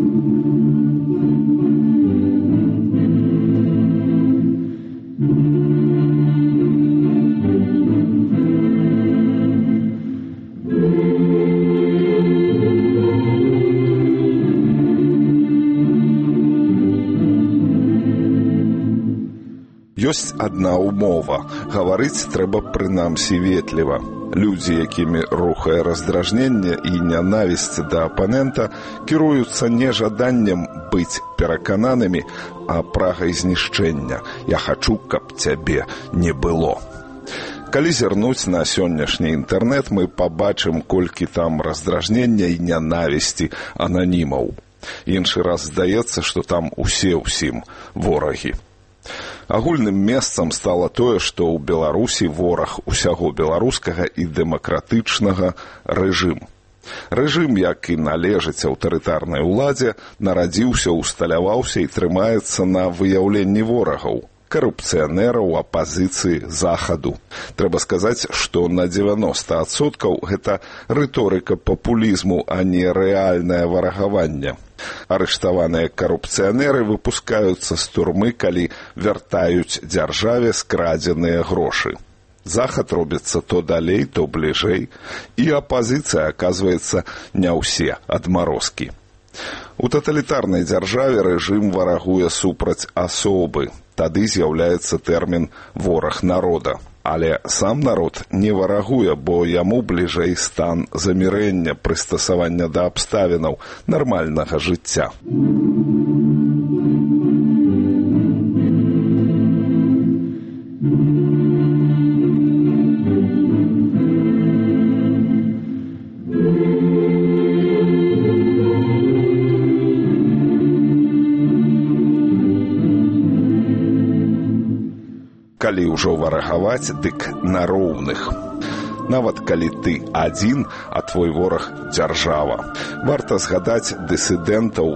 S10: Ёсць адна ўмова. Гаварыць трэба прынамсі ветліва. Людзі, якімі рухае раздражненне і нянавісць да апанента, кіруюцца не жаданнем быць перакананымі, а прагай знішчэння. Я хачу, каб цябе не было. Калі зірнуць на сённяшні інтэрнэт, мы пабачым, колькі там раздражнення і нянавісці ананімаў. Іншы раз здаецца, што там усе ўсім ворагі. Агульным месцам стала тое, што ў Беларусі вораг усяго беларускага і дэмакратычнага рэжым. Рэжым, як і належыць аўтарытарнай уладзе, нарадзіўся, усталяваўся і трымаецца на выяўленні ворагаў, карупцыянераў, апазіцыі, захаду. Трэба сказаць, што на 90% гэта рыторыка папулізму, а не рэальнае варагаванне. Арыштаваныя карупцыянеры выпускаюцца з турмы, калі вяртаюць дзяржаве скрадзеныя грошы. Захад робіцца то далей, то бліжэй, і апазіцыя, аказваецца, не ўсе адмарозкі. У таталітарнай дзяржаве рэжым варагуе супраць асобы. Тады з'яўляецца тэрмін «вораг народа». Але сам народ не варагуе, бо яму бліжэй стан замірэння, прыстасавання да абставінаў нармальнага жыцця. Калі ўжо варагаваць, дык на роўных. нават калі ты адзін, а твой вораг дзяржава. Варта згадаць дысідэнтаў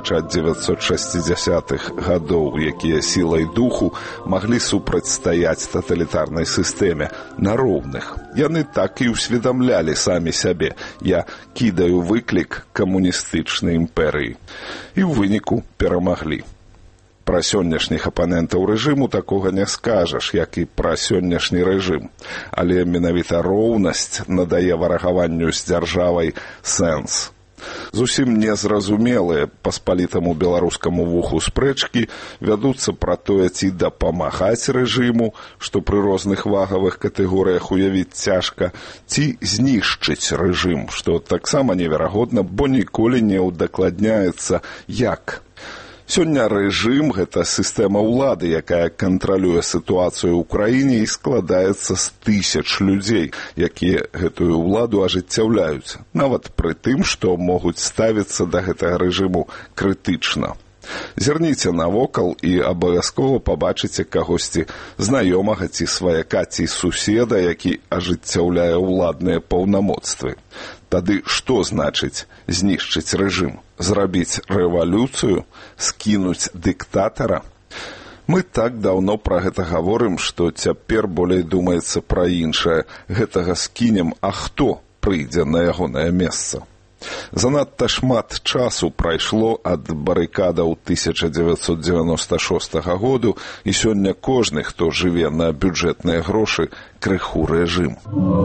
S10: 1960-х гадоў, якія сілай духу маглі супрацьстаяць таталітарнай сістэме на роўных. Яны так і ўсведамлялі самі сябе: я кідаю выклік камуністычнай імперыі. І ў выніку перамаглі. Пра сённяшніх апанентаў рэжыму такога не скажаш, як і пра сённяшні рэжым. Але менавіта роўнасць надае варагаванню з дзяржавай сэнс. Зусім незразумелыя паспалітаму беларускаму вуху спрэчкі вядуцца пра тое, ці дапамагаць рэжыму, што пры розных вагавых катэгорыях уявіць цяжка, ці знішчыць рэжым, што таксама неверагодна, бо ніколі не ўдакладняецца як. Сёння рэжым – гэта сістэма ўлады, якая кантралюе сітуацыю ў краіне і складаецца з тысяч людзей, якія гэтую ўладу ажыццяўляюць, нават пры тым, што могуць ставіцца да гэтага рэжыму крытычна. Зірніце навокал і абавязкова пабачыце кагосьці знаёмага ці сваяка ці суседа, які ажыццяўляе ўладныя паўнамоцтвы. Тады што значыць знішчыць рэжым? Зрабіць рэвалюцыю? Скінуць дыктатара? Мы так даўно пра гэта гаворым, што цяпер болей думаецца пра іншае. Гэтага скінем, а хто прыйдзе на ягонае месца? Занадта шмат часу прайшло ад барыкадаў 1996 году, і сёння кожны, хто жыве на бюджэтныя грошы, крыху рэжым.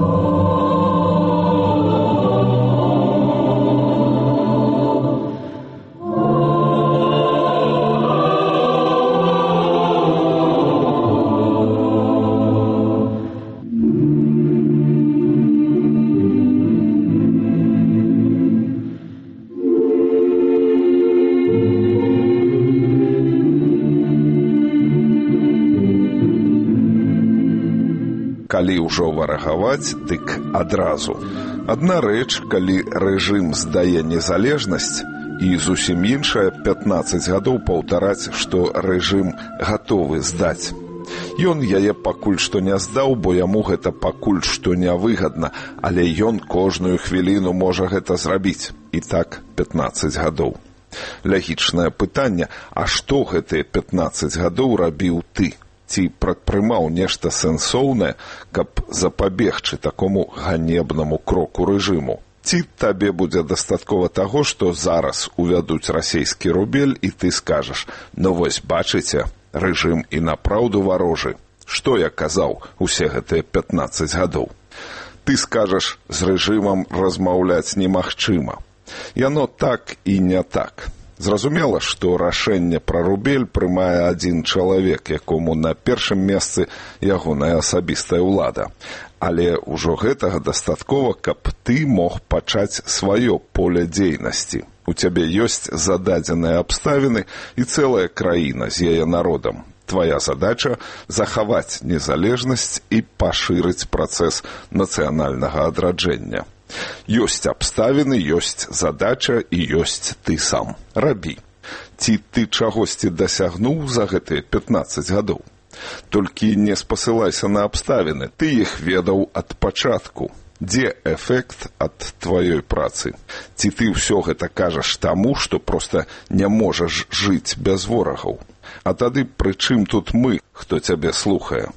S10: Калі ўжо варагаваць, дык адразу. Адна рэч, калі рэжым здае незалежнасць, і зусім іншая 15 гадоў паўтараць, што рэжым гатовы здаць. Ён яе пакуль што не здаў, бо яму гэта пакуль што нявыгадна, але ён кожную хвіліну можа гэта зрабіць. І так 15 гадоў. Лагічнае пытанне, а што гэтыя 15 гадоў рабіў ты? Ці прадпрымаў нешта сэнсоўнае, каб запабегчы такому ганебнаму кроку рэжыму? Ці табе будзе дастаткова таго, што зараз увядуць расійскі рубель, і ты скажаш: ну вось, бачыце, рэжым і напраўду варожы. Што я казаў усе гэтыя 15 гадоў? Ты скажаш, з рэжымам размаўляць немагчыма. Яно так і не так. Зразумела, што рашэнне пра рубель прымае адзін чалавек, якому на першым месцы ягоная асабістая ўлада. Але ўжо гэтага дастаткова, каб ты мог пачаць сваё поле дзейнасці. У цябе ёсць зададзеныя абставіны і цэлая краіна з яе народам. Твая задача – захаваць незалежнасць і пашырыць працэс нацыянальнага адраджэння. Ёсць абставіны, ёсць задача і ёсць ты сам. Рабі. Ці ты чагосьці дасягнуў за гэтыя 15 гадоў? Толькі не спасылайся на абставіны, ты іх ведаў ад пачатку. Дзе эфект ад тваёй працы? Ці ты ўсё гэта кажаш таму, што проста не можаш жыць без ворагаў? А тады пры чым тут мы, хто цябе слухае?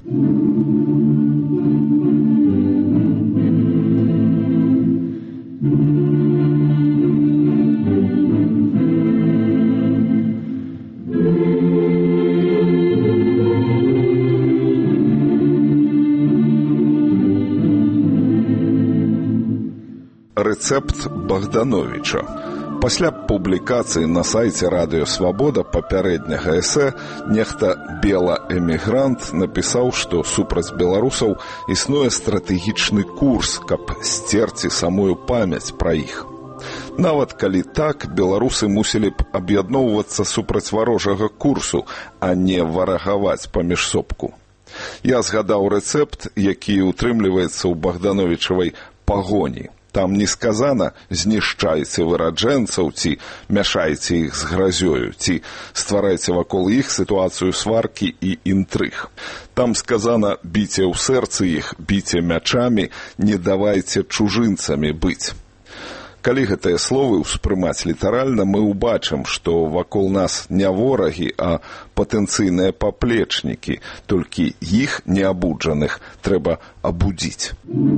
S10: Рэцэпт Богдановича. Пасля публікацыі на сайце Радыё Свабода папярэдняга эсэ нехта бела-эмігрант напісаў, што супраць беларусаў існуе стратэгічны курс, каб сцерці самую памяць пра іх. Нават калі так, беларусы мусілі б аб'ядноўвацца супраць варожага курсу, а не варагаваць паміж сопку. Я згадаў рэцэпт, які ўтрымліваецца ў Богдановичавай пагоні. Там не сказана «знішчайце выраджэнцаў» ці «мяшайце іх з гразёю» ці «стварайце вакол іх сітуацыю сваркі і інтрыг». Там сказана «біце ў сэрцы іх, біце мячамі, не давайце чужынцамі быць». Калі гэтыя словы ўспрымаць літаральна, мы ўбачым, што вакол нас не ворагі, а патэнцыйныя паплечнікі, толькі іх неабуджаных трэба абудзіць.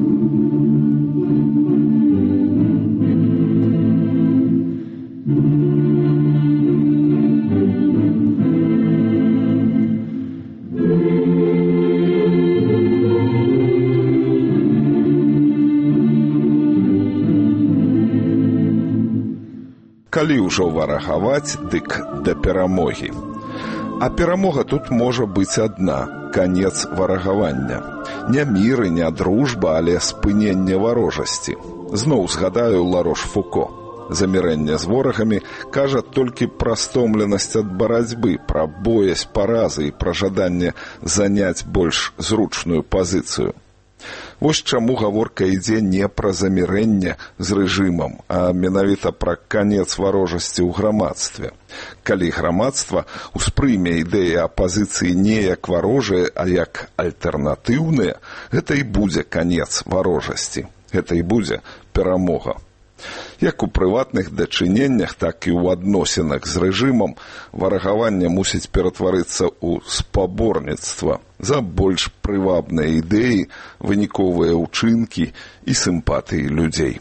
S10: Калі ўжо варагаваць, дык да перамогі. А перамога тут можа быць адна – канец варагавання. Не мір і не дружба, але спыненне варожасці. Зноў згадаю Ларош Фуко. Замірэнне з ворагамі кажа толькі пра стомленасць ад барацьбы, пра боязь паразы і пра жаданне заняць больш зручную пазіцыю. Вось чаму гаворка ідзе не пра замірэнне з рэжымам, а менавіта пра канец варожасці ў грамадстве. Калі грамадства ўспрыме ідэі апазіцыі не як варожыя, а як альтэрнатыўныя, гэта і будзе канец варожасці, гэта і будзе перамога. Як у прыватных дачыненнях, так і ў адносінах з рэжымам варагаванне мусіць ператварыцца ў спаборніцтва за больш прывабныя ідэі, выніковыя ўчынкі і сімпатыі людзей.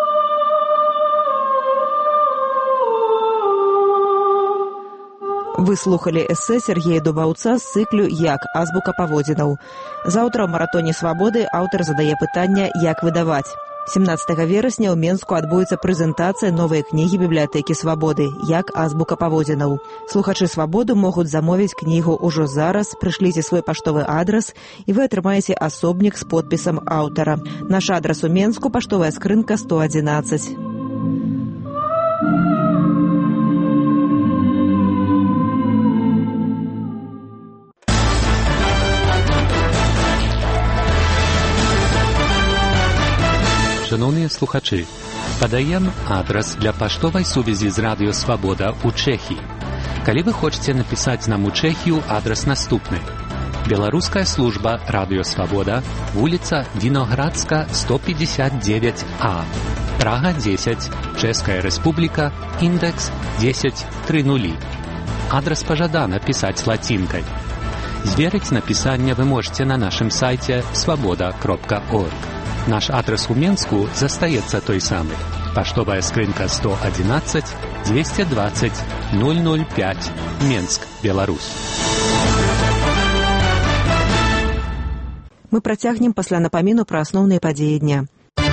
S1: Вы слухали эсэ Сергея Дубаўца з цыклю «Як азбука паводзінаў». Заўтра ў маратоне свабоды аўтар задае пытанне «Як выдаваць?». 17 верасня ў Менску адбудзецца прэзентацыя новай кнігі бібліятэкі свабоды «Як азбука паводзінаў». Слухачы свабоду могуць замовіць кнігу ўжо зараз, прышліце свой паштовы адрас і вы атрымаеце асобнік з подпісам аўтара. Наш адрас у Менску, паштовая скрынка 111.
S11: Шановні слухачі, подаємо адрес для поштової сувязі з Радіо Свобода у Чехії. Коли ви хочете написати нам у Чехію, адрес наступний. Белорусская служба Радио Свобода, улица Виноградска, 159А, Прага 10, Чешская Республика, индекс 1030. Адрес пожадано писать латинкой. Зверить написание вы можете на нашем сайте svoboda.org. Наш адрес у Менску застаецца той самый. Поштовая скрынка 111 220 005, Менск, Беларусь.
S1: Мы працягнем пасля напаміну пра асноўныя падзеі дня.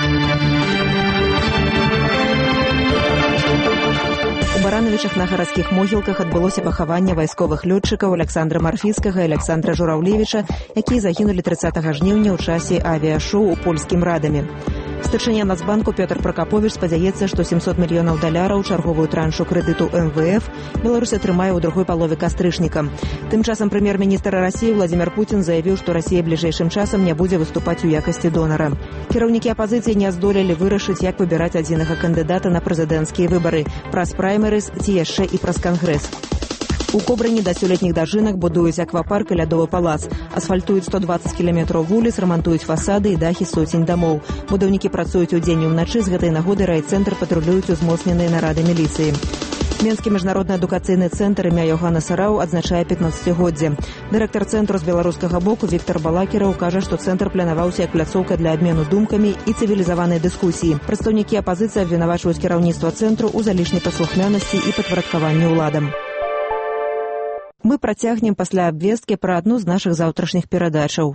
S1: У Баранавічах на гарадскіх могілках адбылося пахаванне вайсковых лётчыкаў Александра Марфіцкага і Александра Жураўлевіча, якія загінулі 30 жніўня ў часе авіашоу у польскім Радаме. Старшыня Нацбанку Пётр Пракаповіч спадзяецца, што $700 мільёнаў чарговую траншу крэдыту МВФ Беларусь атрымае ў другой палове кастрычніка. Тым часам прэм'ер-міністр Расіі Владзімір Пуцін заявіў, што Расія бліжэйшым часам не будзе выступаць у якасці донара. Кіраўнікі апазіцыі не здолелі вырашыць, як выбіраць адзінага кандыдата на прэзідэнцкія выбары праз праймерыз ці яшчэ і праз кангрэс. У Кобрыні да сёлетніх дажынак будуюць аквапарк і лядовы палац. Асфальтуюць 120 кіламетраў вуліц, рамантуюць фасады і дахі сотень дамоў. Будаўнікі працуюць удзень і ўначы, з гэтай нагоды райцэнтр патрулююць узмоцненыя нарады міліцыі. Менскі міжнародны адукацыйны цэнтр імя Йохана Сарау адзначае 15-годдзе. Дырэктар цэнтру з беларускага боку Віктор Балакіраў кажа, што цэнтр планаваўся як пляцоўка для абмену думкамі і цывілізаванай дыскусіі. Прадстаўнікі апазіцыі абвінавачваюць кіраўніцтва цэнтру ў залішняй паслухмянасці і падпарадкаванні ўладам. Мы працягнем пасля абвесткі пра адну з нашых заўтрашніх перадачаў.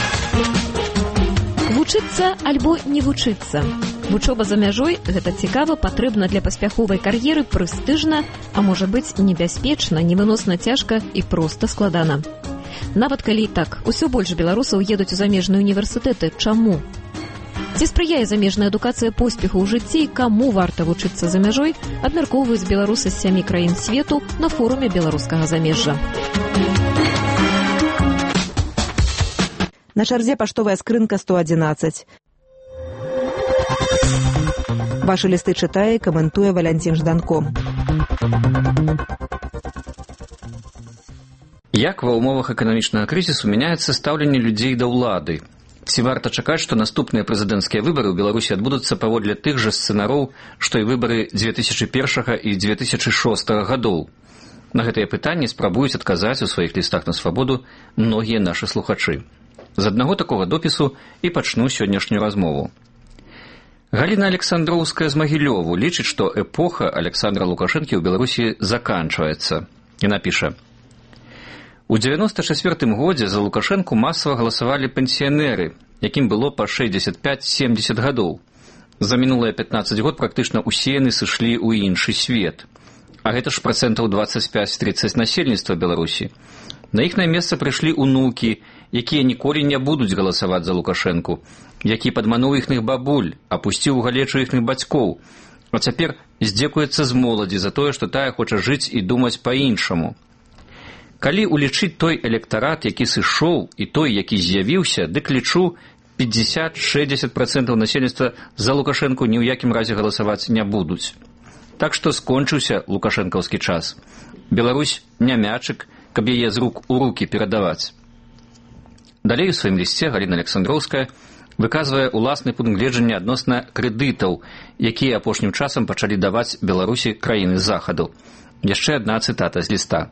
S12: Вучыцца альбо не вучыцца. Вучоба за мяжой – гэта цікава, патрэбна для паспяховай кар'еры, прэстыжна, а можа быць небяспечна, невыносна цяжка і проста складана. Нават калі і так, усё больш беларусаў едуць у замежныя універсітэты. Чаму? Ці спрыяе замежная адукацыя поспеху ў жыцці і каму варта вучыцца за мяжой, абмяркоўваюць беларусы з 7 краін свету на форуме беларускага замежжа. На чарзе паштовая скрынка 111.
S1: Вашы лісты чытае і каментуе Валянцін Жданко.
S24: Як ва ўмовах эканамічнага крызісу мяняецца стаўленне людзей да ўлады? Ці варта чакаць, што наступныя прэзідэнцкія выбары ў Беларусі адбудуцца паводле тых жа сцэнароў, што і выбары 2001 і 2006 гадоў? На гэтыя пытанні спрабуюць адказаць у сваіх лістах на свабоду многія нашы слухачы. З аднаго такога допісу і пачну сённяшнюю размову. Галіна Александроўская з Магілёву лічыць, што эпоха Александра Лукашэнкі ў Беларусі заканчваецца. Яна піша: У 94-м годзе за Лукашэнку масава галасавалі пенсіянеры, якім было па 65-70 гадоў. За мінулыя 15 год практычна усе яны сышлі ў іншы свет. А гэта ж процентаў 25-30 насельніцтва Беларусі. На іхнае месца прыйшлі унукі, якія ніколі не будуць галасаваць за Лукашэнку, які падмануў іхных бабуль, апусціў у галечу іхных бацькоў, а цяпер здзекуецца з моладзі за тое, што тая хоча жыць і думаць па-іншаму. Калі улічыць той электарат, які сышоў, і той, які з'явіўся, дык лічу, 50-60% насельніцтва за Лукашэнку ні ў якім разе галасаваць не будуць. Так што скончыўся лукашэнкаўскі час. Беларусь не мячык, каб яе з рук у рукі перадаваць. Далей у сваім лісце Галіна Александроўская выказвае уласны пункт гледжання адносна крэдытаў, якія апошнім часам пачалі даваць Беларусі краіны захаду. Яшчэ адна цытата з ліста.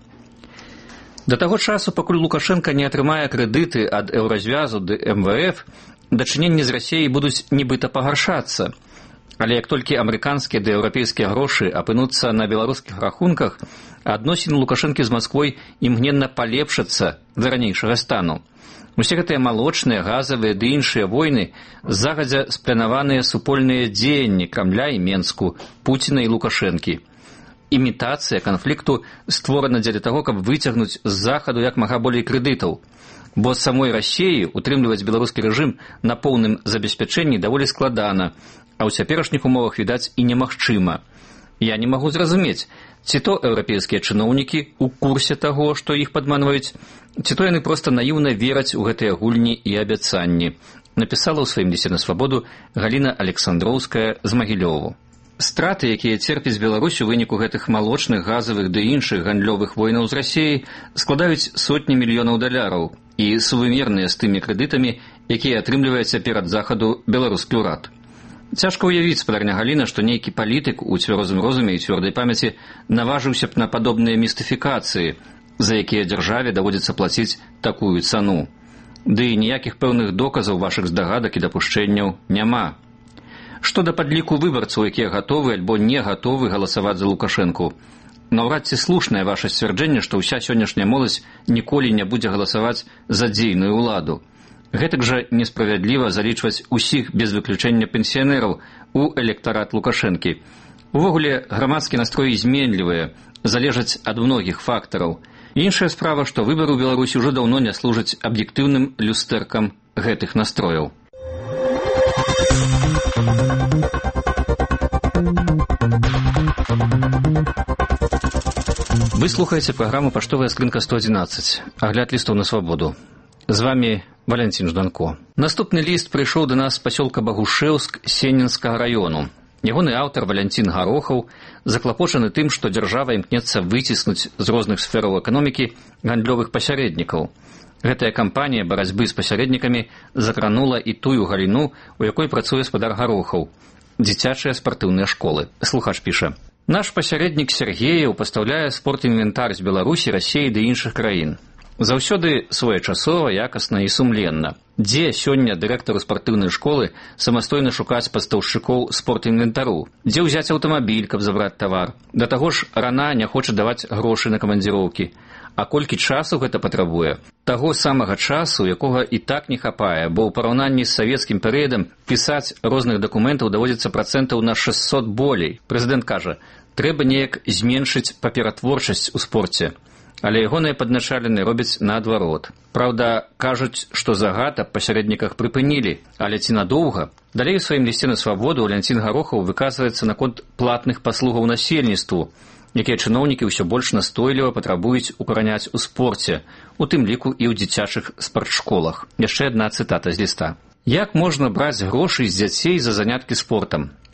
S24: Да таго часу, пакуль Лукашэнка не атрымае крэдыты ад Еўразвязу ды МВФ, дачыненні з Расіяй будуць нібыта пагаршацца. Але як толькі амерыканскія ды еўрапейскія грошы апынуцца на беларускіх рахунках, адносіны Лукашэнкі з Масквой імгненна палепшацца да ранейшага стану. Усе гэтыя малочныя, газавыя ды іншыя войны загадзя спланаваныя супольныя дзеянні Крамля і Менску, Пуціна і Лукашэнкі. Імітацыя канфлікту створана дзеля таго, каб выцягнуць з захаду як мага болей крэдытаў. Бо з самой Расіі утрымліваць беларускі рэжым на поўным забеспячэнні даволі складана, а ў цяперашніх умовах, відаць, і немагчыма. Я не магу зразумець, ці то еўрапейскія чыноўнікі ў курсе таго, што іх падманваюць, ці то яны проста наіўна вераць у гэтыя гульні і абяцанні, напісала ў сваім лісце на свабоду Галіна Александроўская з Магілёву. Страты, якія церпіць Беларусь у выніку гэтых малочных, газавых ды іншых гандлёвых войнаў з Расіяй, складаюць сотні мільёнаў даляраў і сувымерныя з тымі крэдытамі, якія атрымлівае цяпер ад захаду беларускі ўрад. Цяжка ўявіць, спадарня Галіна, што нейкі палітык у цвёрдым розуме і цвёрдай памяці наважыўся б на падобныя містыфікацыі, за якія дзяржаве даводзіцца плаціць такую цану. Ды ніякіх пэўных доказаў вашых здагадак і дапушчэнняў няма. Што да падліку выбарцаў, якія гатовы альбо не гатовы галасаваць за Лукашэнку. Наўрад ці слушнае ваша сцвярджэнне, што ўся сённяшняя моладзь ніколі не будзе галасаваць за дзейную ўладу. Гэтак жа несправядліва залічваць усіх без выключэння пенсіянераў у электарат Лукашэнкі. Увогуле, грамадскі настроі зменлівыя, залежаць ад многіх фактараў. Іншая справа, што выбары ў Беларусі ўжо даўно не служаць аб'ектыўным люстэркам гэтых настрояў. Вы слухаеце праграму «Паштовая скрынка 111», агляд лістаў на свабоду. З вами Валянцін Жданко. Наступны ліст прыйшоў да нас з пасёлка Багушэўск Сеннінскага раёну. Ягоны аўтар Валянцін Гарохаў заклапочаны тым, што дзяржава імкнецца выціснуць з розных сфераў эканомікі гандлёвых пасярэднікаў. Гэтая кампанія барацьбы з пасярэднікамі закранула і тую галіну, у якой працуе спадар Гарохаў – дзіцячыя спартыўныя школы. Слухач піша: «Наш пасярэднік Сергеяў пастаўляе спортінвентар з Беларусі, Расіі ды іншых краін. Заўсёды своечасова, якасна і сумленна. Дзе сёння дырэктару спартыўнай школы самастойна шукаць пастаўшчыкоў спортінвентару? Дзе ўзяць аўтамабіль, каб забраць тавар? Да таго ж рана не хоча даваць грошы на камандзіроўкі. А колькі часу гэта патрабуе? Таго самага часу, якога і так не хапае, бо ў параўнанні з савецкім перыядам пісаць розных дакументаў даводзіцца працэнтаў на 600 болей. Прэзідэнт кажа, трэба неяк зменшыць паператворчасць у спорце. Але ягоныя падначалены робяць наадварот. Праўда, кажуць, што загад аб пасярэдніках прыпынілі, але ці надоўга? Далей у сваім лісце на свабоду Валянцін Гарохаў выказваецца наконт платных паслугаў насельніцтву, якія чыноўнікі ўсё больш настойліва патрабуюць укараняць у спорце, у тым ліку і ў дзіцячых спартшколах. Яшчэ адна цытата з ліста. «Як можна браць грошы з дзяцей за заняткі спортам?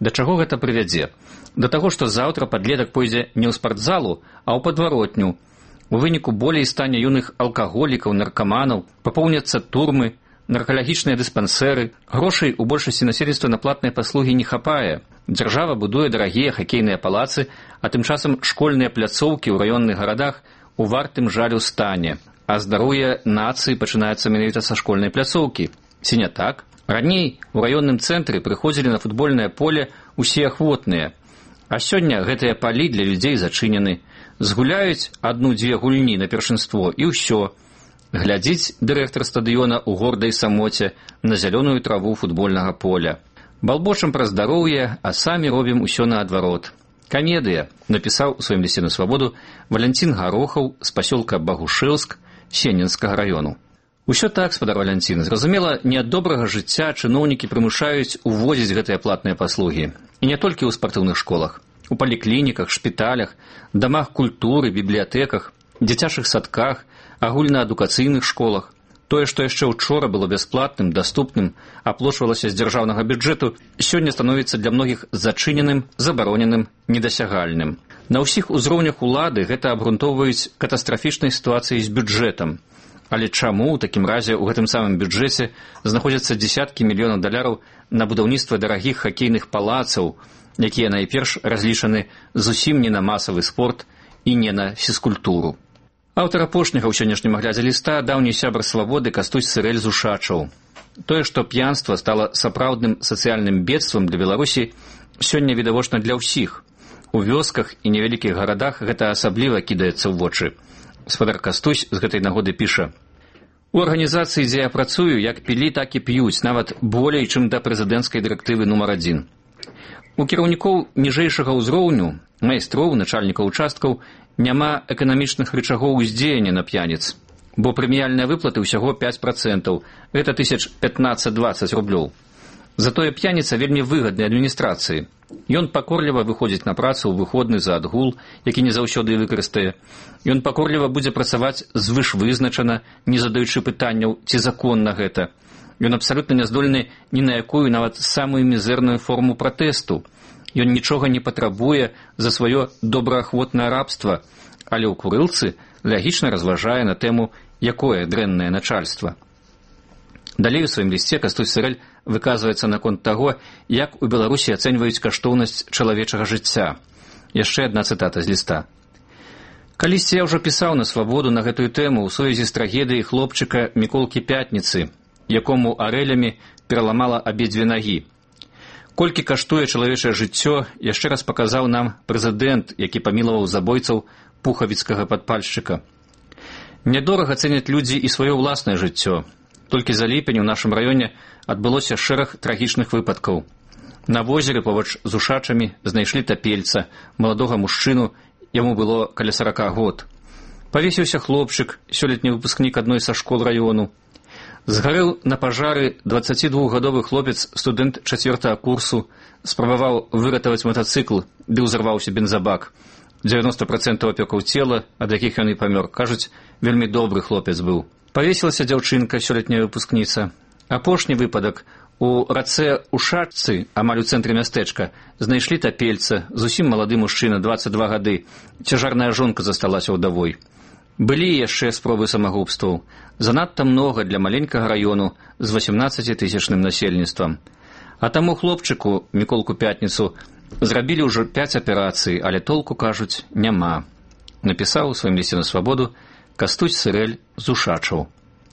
S24: Да чаго гэта прывядзе? Да таго, што заўтра падлетак пойдзе не ў спартзалу, а ў падваротню. У выніку болей стане юных алкаголікаў, наркаманаў, папоўняцца турмы, наркалагічныя дыспансеры. Грошай у большасці насельніцтва на платныя паслугі не хапае. Дзяржава будуе дарагія хакейныя палацы, а тым часам школьныя пляцоўкі ў раённых гарадах у вартым жалю стане. А здароўе нацыі пачынаецца менавіта са школьнай пляцоўкі. Ці не так? Раней у раённым цэнтры прыходзілі на футбольнае поле усе ахвотныя. А сёння гэтыя палі для людзей зачынены. Згуляюць адну-дзве гульні на першынство і ўсё. Глядзіць дырэктар стадыёна ў гордай самоце на зялёную траву футбольнага поля. Балбочым пра здароўе, а самі робім усё наадварот. Камедыя, напісаў у сваім лісце на свабоду Валянцін Гарохаў з пасёлка Багушэлск Сенінскага раёну. Усё так, спадар Валянцін. Зразумела, не ад добрага жыцця чыноўнікі прымушаюць увозіць гэтыя платныя паслугі. І не толькі ў спартыўных школах. У паліклініках, шпіталях, дамах культуры, бібліятэках, дзіцячых садках, агульнаадукацыйных школах. Тое, што яшчэ ўчора было бясплатным, даступным, аплочвалася з дзяржаўнага бюджэту, сёння становіцца для многіх зачыненым, забароненым, недасягальным. На ўсіх узроўнях улады гэта абгрунтоўваюць катастрафічнай сітуацыяй з бюджэтам. Але чаму ў такім разе ў гэтым самым бюджэце знаходзяцца дзесяткі мільёнаў даляраў на будаўніцтва дарагіх хакейных палацаў, якія найперш разлічаны зусім не на масавы спорт і не на фізкультуру? Аўтар апошняга ў сённяшнім аглядзе ліста даўні сябар свабоды Кастусь Сырэль з Ушачаў. Тое, што п'янства стала сапраўдным сацыяльным бедствам для Беларусі, сёння відавочна для ўсіх. У вёсках і невялікіх гарадах гэта асабліва кідаецца ў вочы. Спадар Кастусь з гэтай нагоды піша: «У арганізацыі, дзе я працую, як пілі, так і п'юць, нават болей, чым да прэзідэнцкай дырэктывы нумар 1. У кіраўнікоў ніжэйшага ўзроўню, майстроў, начальнікаў участкаў, няма эканамічных рычагоў уздзеяння на п'яніц, бо прэміяльныя выплаты ўсяго 5%, гэта 15-20 рублёў. Затое п'яніца вельмі выгадны адміністрацыі. Ён пакорліва выходзіць на працу ў выходны за адгул, які не заўсёды выкарыстае. Ён пакорліва будзе працаваць звышвызначана, не задаючы пытанняў, ці законна гэта. Ён абсалютна не здольны ні на якую нават самую мізэрную форму пратэсту. Ён нічога не патрабуе за сваё добраахвотнае рабства, але ў курылцы лагічна разважае на тэму, якое дрэннае начальства». Далей у сваім лісце Кастусь Сырэль выказваецца наконт таго, як у Беларусі ацэньваюць каштоўнасць чалавечага жыцця. Яшчэ адна цытата з ліста. «Калісьці я ўжо пісаў на свабоду на гэтую тэму ў сувязі з трагедыяй хлопчыка Міколкі Пятніцы, якому арэлямі пераламала абедзве нагі. Колькі каштуе чалавечае жыццё, яшчэ раз паказаў нам прэзідэнт, які памілаваў забойцаў пухавіцкага падпальшчыка. Нядорага цэняць людзі і сваё ўласнае жыццё. Толькі за ліпень у нашым раёне адбылося шэраг трагічных выпадкаў. На возеры побач з Ушачамі знайшлі тапельца, маладога мужчыну, яму было каля 40 год. Павесіўся хлопчык, сёлетні выпускнік адной са школ раёну. Згарэў на пажары 22гадовы хлопец, студэнт 4-го курсу, спрабаваў выратаваць матацыкл, ды ўзарваўся бензабак. 90% апёкаў цела, ад якіх ён і памёр. Кажуць, вельмі добры хлопец быў. Павесілася дзяўчынка, сёлетняя выпускніца. Апошні выпадак. У рацэ Ушачцы, амаль у цэнтры мястэчка, знайшлі тапельца, зусім малады мужчына, 22 гады. Цяжарная жонка засталася ўдавой. Былі яшчэ спробы самагубстваў. Занадта многа для маленькага раёну з 18-тысячным насельніцтвам. А таму хлопчыку, Міколку Пятніцу, зрабілі ўжо 5 аперацый, але толку, кажуць, няма. Напісаў у сваім лісце на свабоду Кастусь Сырэль з Ушачаў.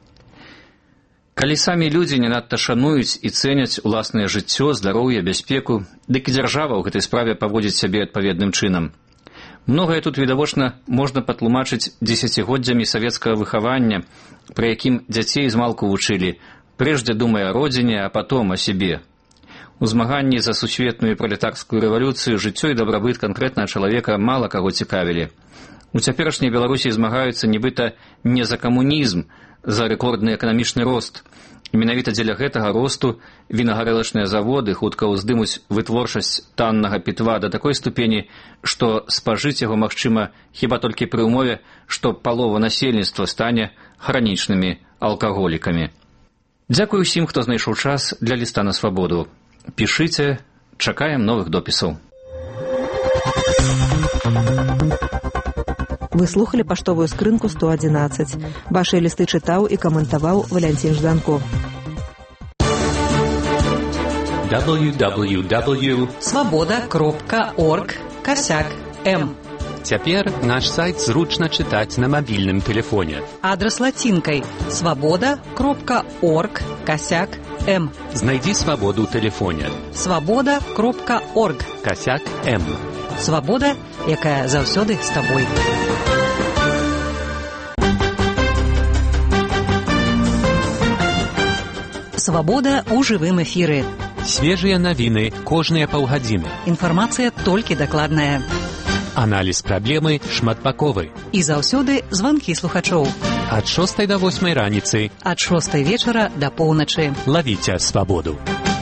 S24: Калі самі людзі не надта шануюць і цэняць уласнае жыццё, здароўе, бяспеку, дык і дзяржава ў гэтай справе паводзіць сябе адпаведным чынам. Многае тут, відавочна, можна патлумачыць дзесяцігоддзямі савецкага выхавання, пры якім дзяцей змалку вучылі, прежде думая о родзіне, а потом о себе. У змаганні за сусветную пролетарскую рэвалюцыю жыццё і дабрабыт канкрэтнага чалавека мала каго цікавілі. У цяперашняй Беларусі змагаюцца нібыта не за камунізм, за рэкордны эканамічны рост. І менавіта дзеля гэтага росту вінагарэлачныя заводы хутка ўздымуць вытворчасць таннага пітва да такой ступені, што спажыць яго магчыма хіба толькі пры ўмове, што палова насельніцтва стане хранічнымі алкаголікамі. Дзякуй усім, хто знайшоў час для ліста на свабоду. Пішыце, Чакаем новых допісаў.
S1: Вы слухали паштовую скрынку 111. Ваши листы чытаў і каментаваў Валянцін Жданко.
S13: www.svoboda.org/m.
S11: Цяпер наш сайт зручна чытаць на мабільным тэлефоне.
S13: Адрес лацінкай svoboda.org/m.
S11: Знайдзі свабоду ў тэлефоне.
S13: svoboda.org/m. Свабода, якая заўсёды з табой. Свабода ў жывым эфіры.
S11: Свежыя навіны кожныя паўгадзіны.
S13: Інфармацыя толькі дакладная.
S11: Аналіз праблемы шматбаковы.
S13: І заўсёды званкі слухачоў.
S11: Ад 6 до 8 раніцы.
S13: Ад 6 вечара да поўначы.
S11: Лавіце свабоду.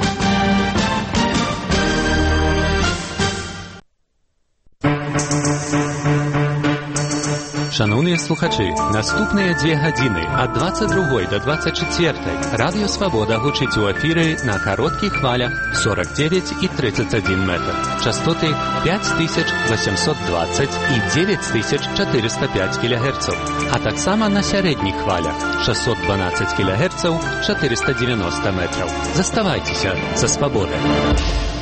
S11: Шановныя слухачы, наступныя 2 гадзіны ад 22 до 24 Радыё Свабода гучыць у эфіры на кароткіх хвалях 49 і 31 метр. Частоты 5820 і 9405 кГц, а таксама на сярэдніх хвалях 612 кГц, 490 метраў. Заставайцеся за свабодай.